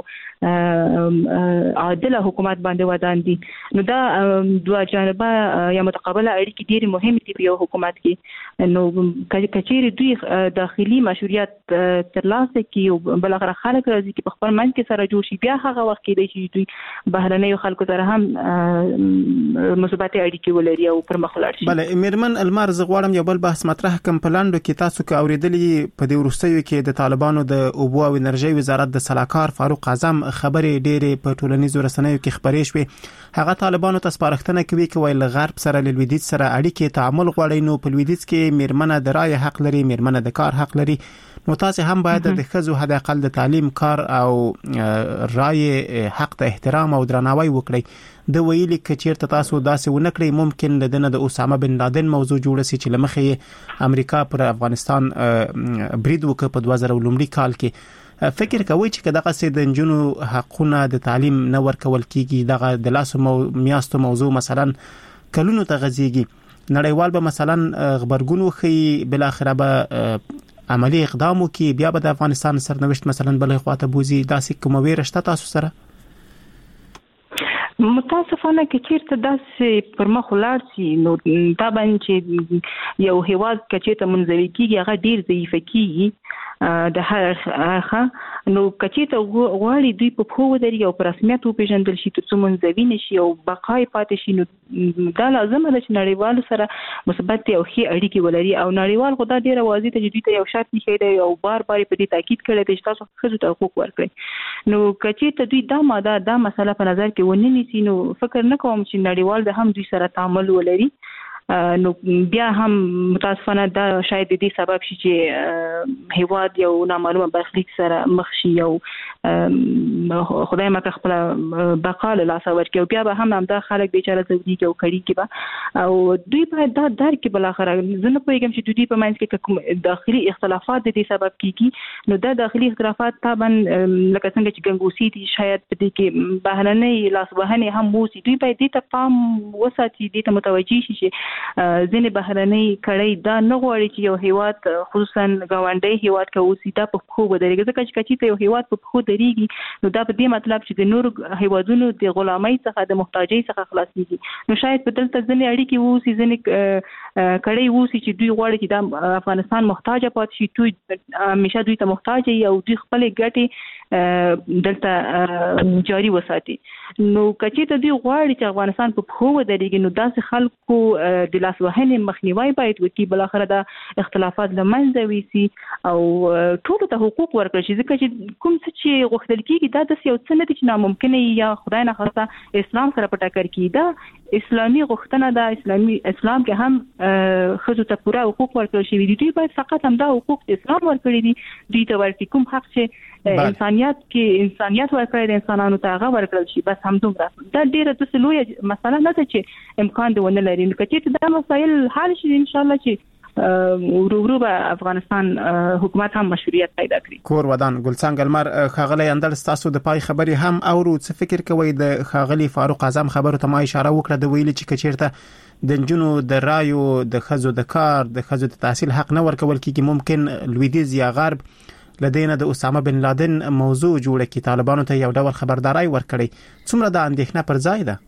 عادل حکومت باندې ودان دي. نو دا دوه جانبه یا متقابله اړیکې ډېرې مهمې دي په یو حکومت کې. نو کچېرې دوی داخلي مشروعیت ترلاسه کړي او بل اخر خلک راځي چې په خپل منځ کې سره جوړ شي، بیا هغه وخت کې دی چې دوی بهرنیو خلکو سره هم مثبت اړیکې ولري او پرمخ لاړ شي. بله میرمن المار زغوالم یو بل بحث مطرح کوم پلاندو کې تاسو کې اوریدلې په دې ورستیو کې د طالبانو د اوبو او انرژي وزارت د سلاکار فاروق اعظم خبرې ډېرې په ټولنیزو رسنیو کې خبرې شوې. هغه طالبانو ته سپارښتنه کوي چې له غرب سره له لویدیځ سره اړیکې تعامل غواړي. نو په لویدیځ کې میرمنه د رای حق لري، میرمنه د کار حق لري. نو تاسو هم باید د ښځو حد اقل د تعلیم، کار او رای حق ته احترام او درناوی وکړئ. د ویلي کچیرته تاسو داسې ونکړئ ممکن لدنه د اسامه بن لادن موضوع جوړ شي چې لمخې امریکا پر افغانستان برید وکړ په 2000 کال کې. فکر کوي چې دغه سید انجونو حقونه د تعلیم نه ورکول کیږي، دغه د لاسو میاستو موضوع مثلا کلونو ته غزيږي، نړیوال به مثلا خبرګون وخی بل اخره به عملی اقدامو کې بیا به د افغانستان سرنوشت مثلا بلې خواته بوزي. داسې کوم ویرشته تاسو سره؟ متاسفانه کې چیرته داسې پرمخ ولاړ شي نو دا باندې چې یو هیواد کچې ته منځوي کیږي هغه ډیر ضعیف کیږي د هغه نو کچې ته غواړي دوی په خو ودري او په رسمیت وپیژندل شي ترڅو منځوي نشي او بقای پاتې شي. نو دا لازم ده چې نړیوال سره مثبت او ښه اړیکې ولري او نړیوال خدای ډیر واضح ته دوی ته یو شرط نشي دی او بار بار په دې تاکید کړی دی چې تاسو خځو ته حقوق ورکړئ. نو کچې ته دوی دا مسله په نظر کې ونی نیسي نو فکر نه کوم چې نړیوال به هم دوی سره تعامل ولري. نو بیا هم متاسفانه دا شاید د دې سبب شي چې هیواد یو نامعلومه برخلیک سره مخ شي او خدای مکه خپل بقا له لاسه ورکړي او بیا به هم دا خلک بیچاره زودي او کړي کې او دوی باید دا درک بل اخره زنه پوهیږم چې دوی په منځ کې کوم داخلي اختلافات د دې سبب کیږي. نو دا داخلي اختلافات طبعا لکه څنګه چې ګنګوسي دي شاید په دې کې بهرنۍ لاسوهنې هم موسی دوی باید دې ته پام وساتي، دې ته متوجي شي چې ځینې بهرنۍ کړي دا نه غواړي چې یو هیواد خصوصا ګاونډي هیواد کې اوسي دا په خو بدرېږي ځکه چې کچې ته یو هیواد په خو درېږي نو دا په دې مطلب چې د نور هیوادونو د غلامۍ څخه د محتاجۍ څخه خلاصيږي. نو شاید په دلته ځینې اړیکې ووسي ځینې کړي ووسي چې دوی غواړي چې د افغانستان محتاج پاتې شي، دوی همیشه دوی ته محتاج او دوی خپل ګټې دلته جاری وساتي. نو کچې ته دوی غواړي چې افغانستان په خو درېږي نو داسې خلکو د لاسوهنې مخنیوي باید وکړي، بل اخره دا اختلافات لمنځه ویسي او ټول ته حقوق ورکړي شي ځکه چې کوم څه چې غوښتل کیږي دا د یو څه نه دي چې ناممکن یا خدای نه خاصه اسلام سره په ټکر کې دا اسلامي غوښتنه ده. اسلام کې هم ښځو ته پوره حقوق ورکړل شوي دي، دوی باید فقط هم دا حقوق اسلام ورکړي دي دوی ته ورکړي کوم حق چې انسانیت ورکړي د انسانانو ته هغه ورکړل شي بس همدومره. دا ډیره د لویه مسله نه ده چې امکان دی ونه لري. نو کچې دا مسایل حل شي ان شاء الله چې ورو به افغانستان حکومت هم مشروعیت پیدا کړي. کور ودان ګلڅنګ المر خاغلی اندل تاسو د پای خبري هم اورو څه فکر کوي د خاغلی فاروق اعظم خبرو ته ما اشاره وکړه د ویلي چې کچیرته د جنونو د رایو د خزو د کار د خزو د تحصیل حق نه ورکول کیږي ممکن لویدیځ یا غرب لدينا د اسامه بن لادن موضوع جوړه کی طالبانو ته یو ډول خبرداري ورکړي. څومره د اندېښنه پر ځای ده؟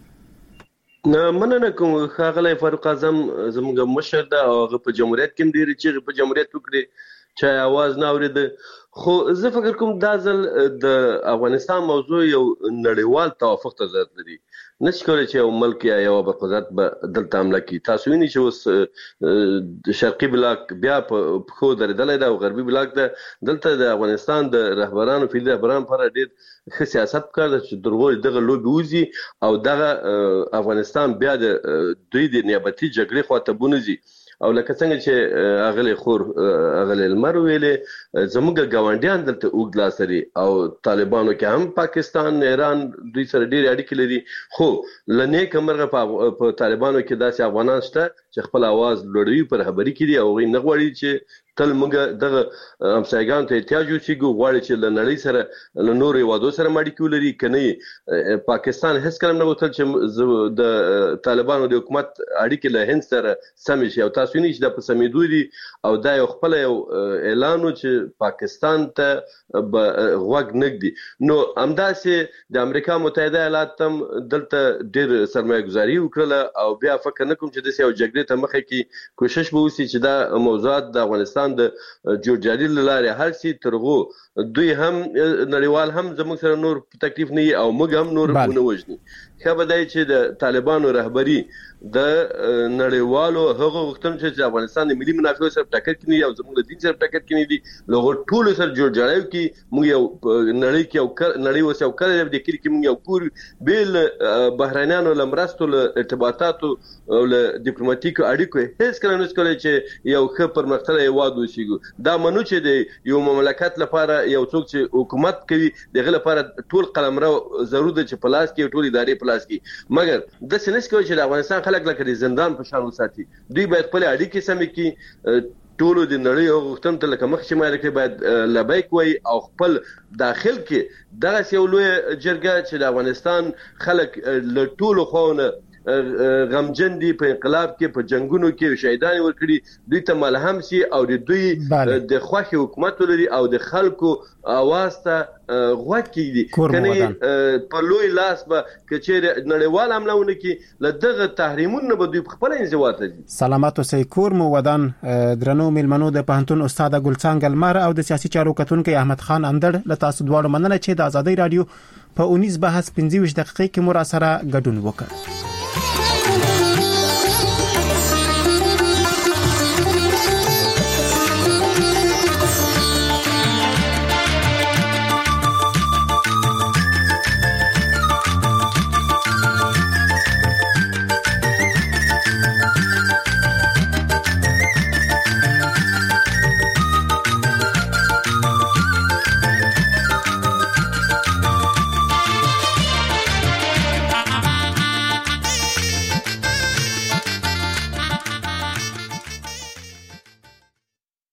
نه مننه کوم خاغلی فاروق اعظم زموږ مشر ده او هغه په جمهوریت کې ډیر چې په جمهوریت وکړي چې आवाज نه اورید. خو زه فکر کوم دا ځل د افغانستان موضوع یو نړیوال توافق ته ضرورت لري. نشي کولای چې یو ملک یا یو قدرت به دلته حمله کوي. تاسو وینئ چې اوس د شرقي بلاک بیا په خو درېدلې ده او غربي بلاک ده. دلته د افغانستان د رهبرانو فعلي رهبران پر ډیر ښه سیاست کړی چې درغوري دغه لوبي وزي او دغه افغانستان بیا د دوی د نیابتي جګړې خواته بونځي او لکه څنګه چې اغلی خور اغلی المر ویلې زموږ ګاونډیان دلته اوږد لاس لري او طالبانو کې هم پاکستان ایران دوی سره ډېرې اړیکې لري. خو له نیکه مرغه په طالبانو کې داسې افغانان شته چې خپل आवाज لوړوي پر خبري کړي او غوښتي نه غواړي چې تل موږ دغه همسایګانو ته احتیاج وشيږو غواړي چې له نړۍ سره له نورو هیوادو سره اړیکې ولري. کني پاکستان هیڅ کله نه وتل چې د طالبانو د حکومت اړیکې له هند سره سم شي او تاسو نه چې د پسمیدو دي او دا یو خپل یو اعلان چې پاکستان ته غوږ نګدي. نو همداسې د امریکا متحده ایالات هم دلته ډېر سرمایه گذاري وکړه او بیا فکر نه کوم چې د یو جګړې ته مخه کې کوشش به وشي چې دا موضوعات د افغانستان د جوړجاړي لاره حل شي. ترغو دوی هم نړیوال هم زموږ سره نور تکلیف نه او موږ هم نور نه وژني خبردای چې د طالبانو رهبری د نړیوالو هغه وختونو چې افغانستان د ملي منافعو سره ټکر کوي او زموږ د دین سره ټکر کوي دي لغه ټول سره جوړ جوړایو کې موږ یو نړۍ کې او نړۍ وسو کړی د کلی کې موږ یو پور بیل بهرانيانو لمرستو له ارتباطاتو او له ډیپلوماټیکو اړیکو هیڅ کله نه ښکاري چې یو ښه پرمختللی هیواد وشيږي دا منو چې د یو مملکت لپاره یو څوک چې حکومت کوي دغه لپاره ټول قلمرو ضروري ده چې پلاس کې ټول ادارې پلاس کې مګر د سنس کوي چې د افغانستان خلک لکه زندان په شان وساتي دوی باید خپل اړیکې سمې کړي ټولو د نړۍ او غوښتنو ته لکه مخ چې مې باید لبیک وای او خپل داخل کې دغه یو لوی جرګه چې د افغانستان خلک له ټولو خواونه غمجن دي په انقلاب کې په جنگونو کې شهیدان ورکړي دوی ته ملهم سي او دوی د خوخي حکومت لري او د خلکو اواز ته غوږ دي کني په لوی لاس به کچېر نړیوال عملونه کې لدغه تحریمونه به دوی خپل انزوا ته دي سلامات اوسئ کور مو ودان درنو ملمنو د پهنټون استاد ګلڅنګ المر او د سیاسي چارو کتونکو احمد خان اندړ له تاسو دواړو مننه چې د ازادي رادیو په 19 بحث 25 دقیقې کې مو را سره ګډون وکړ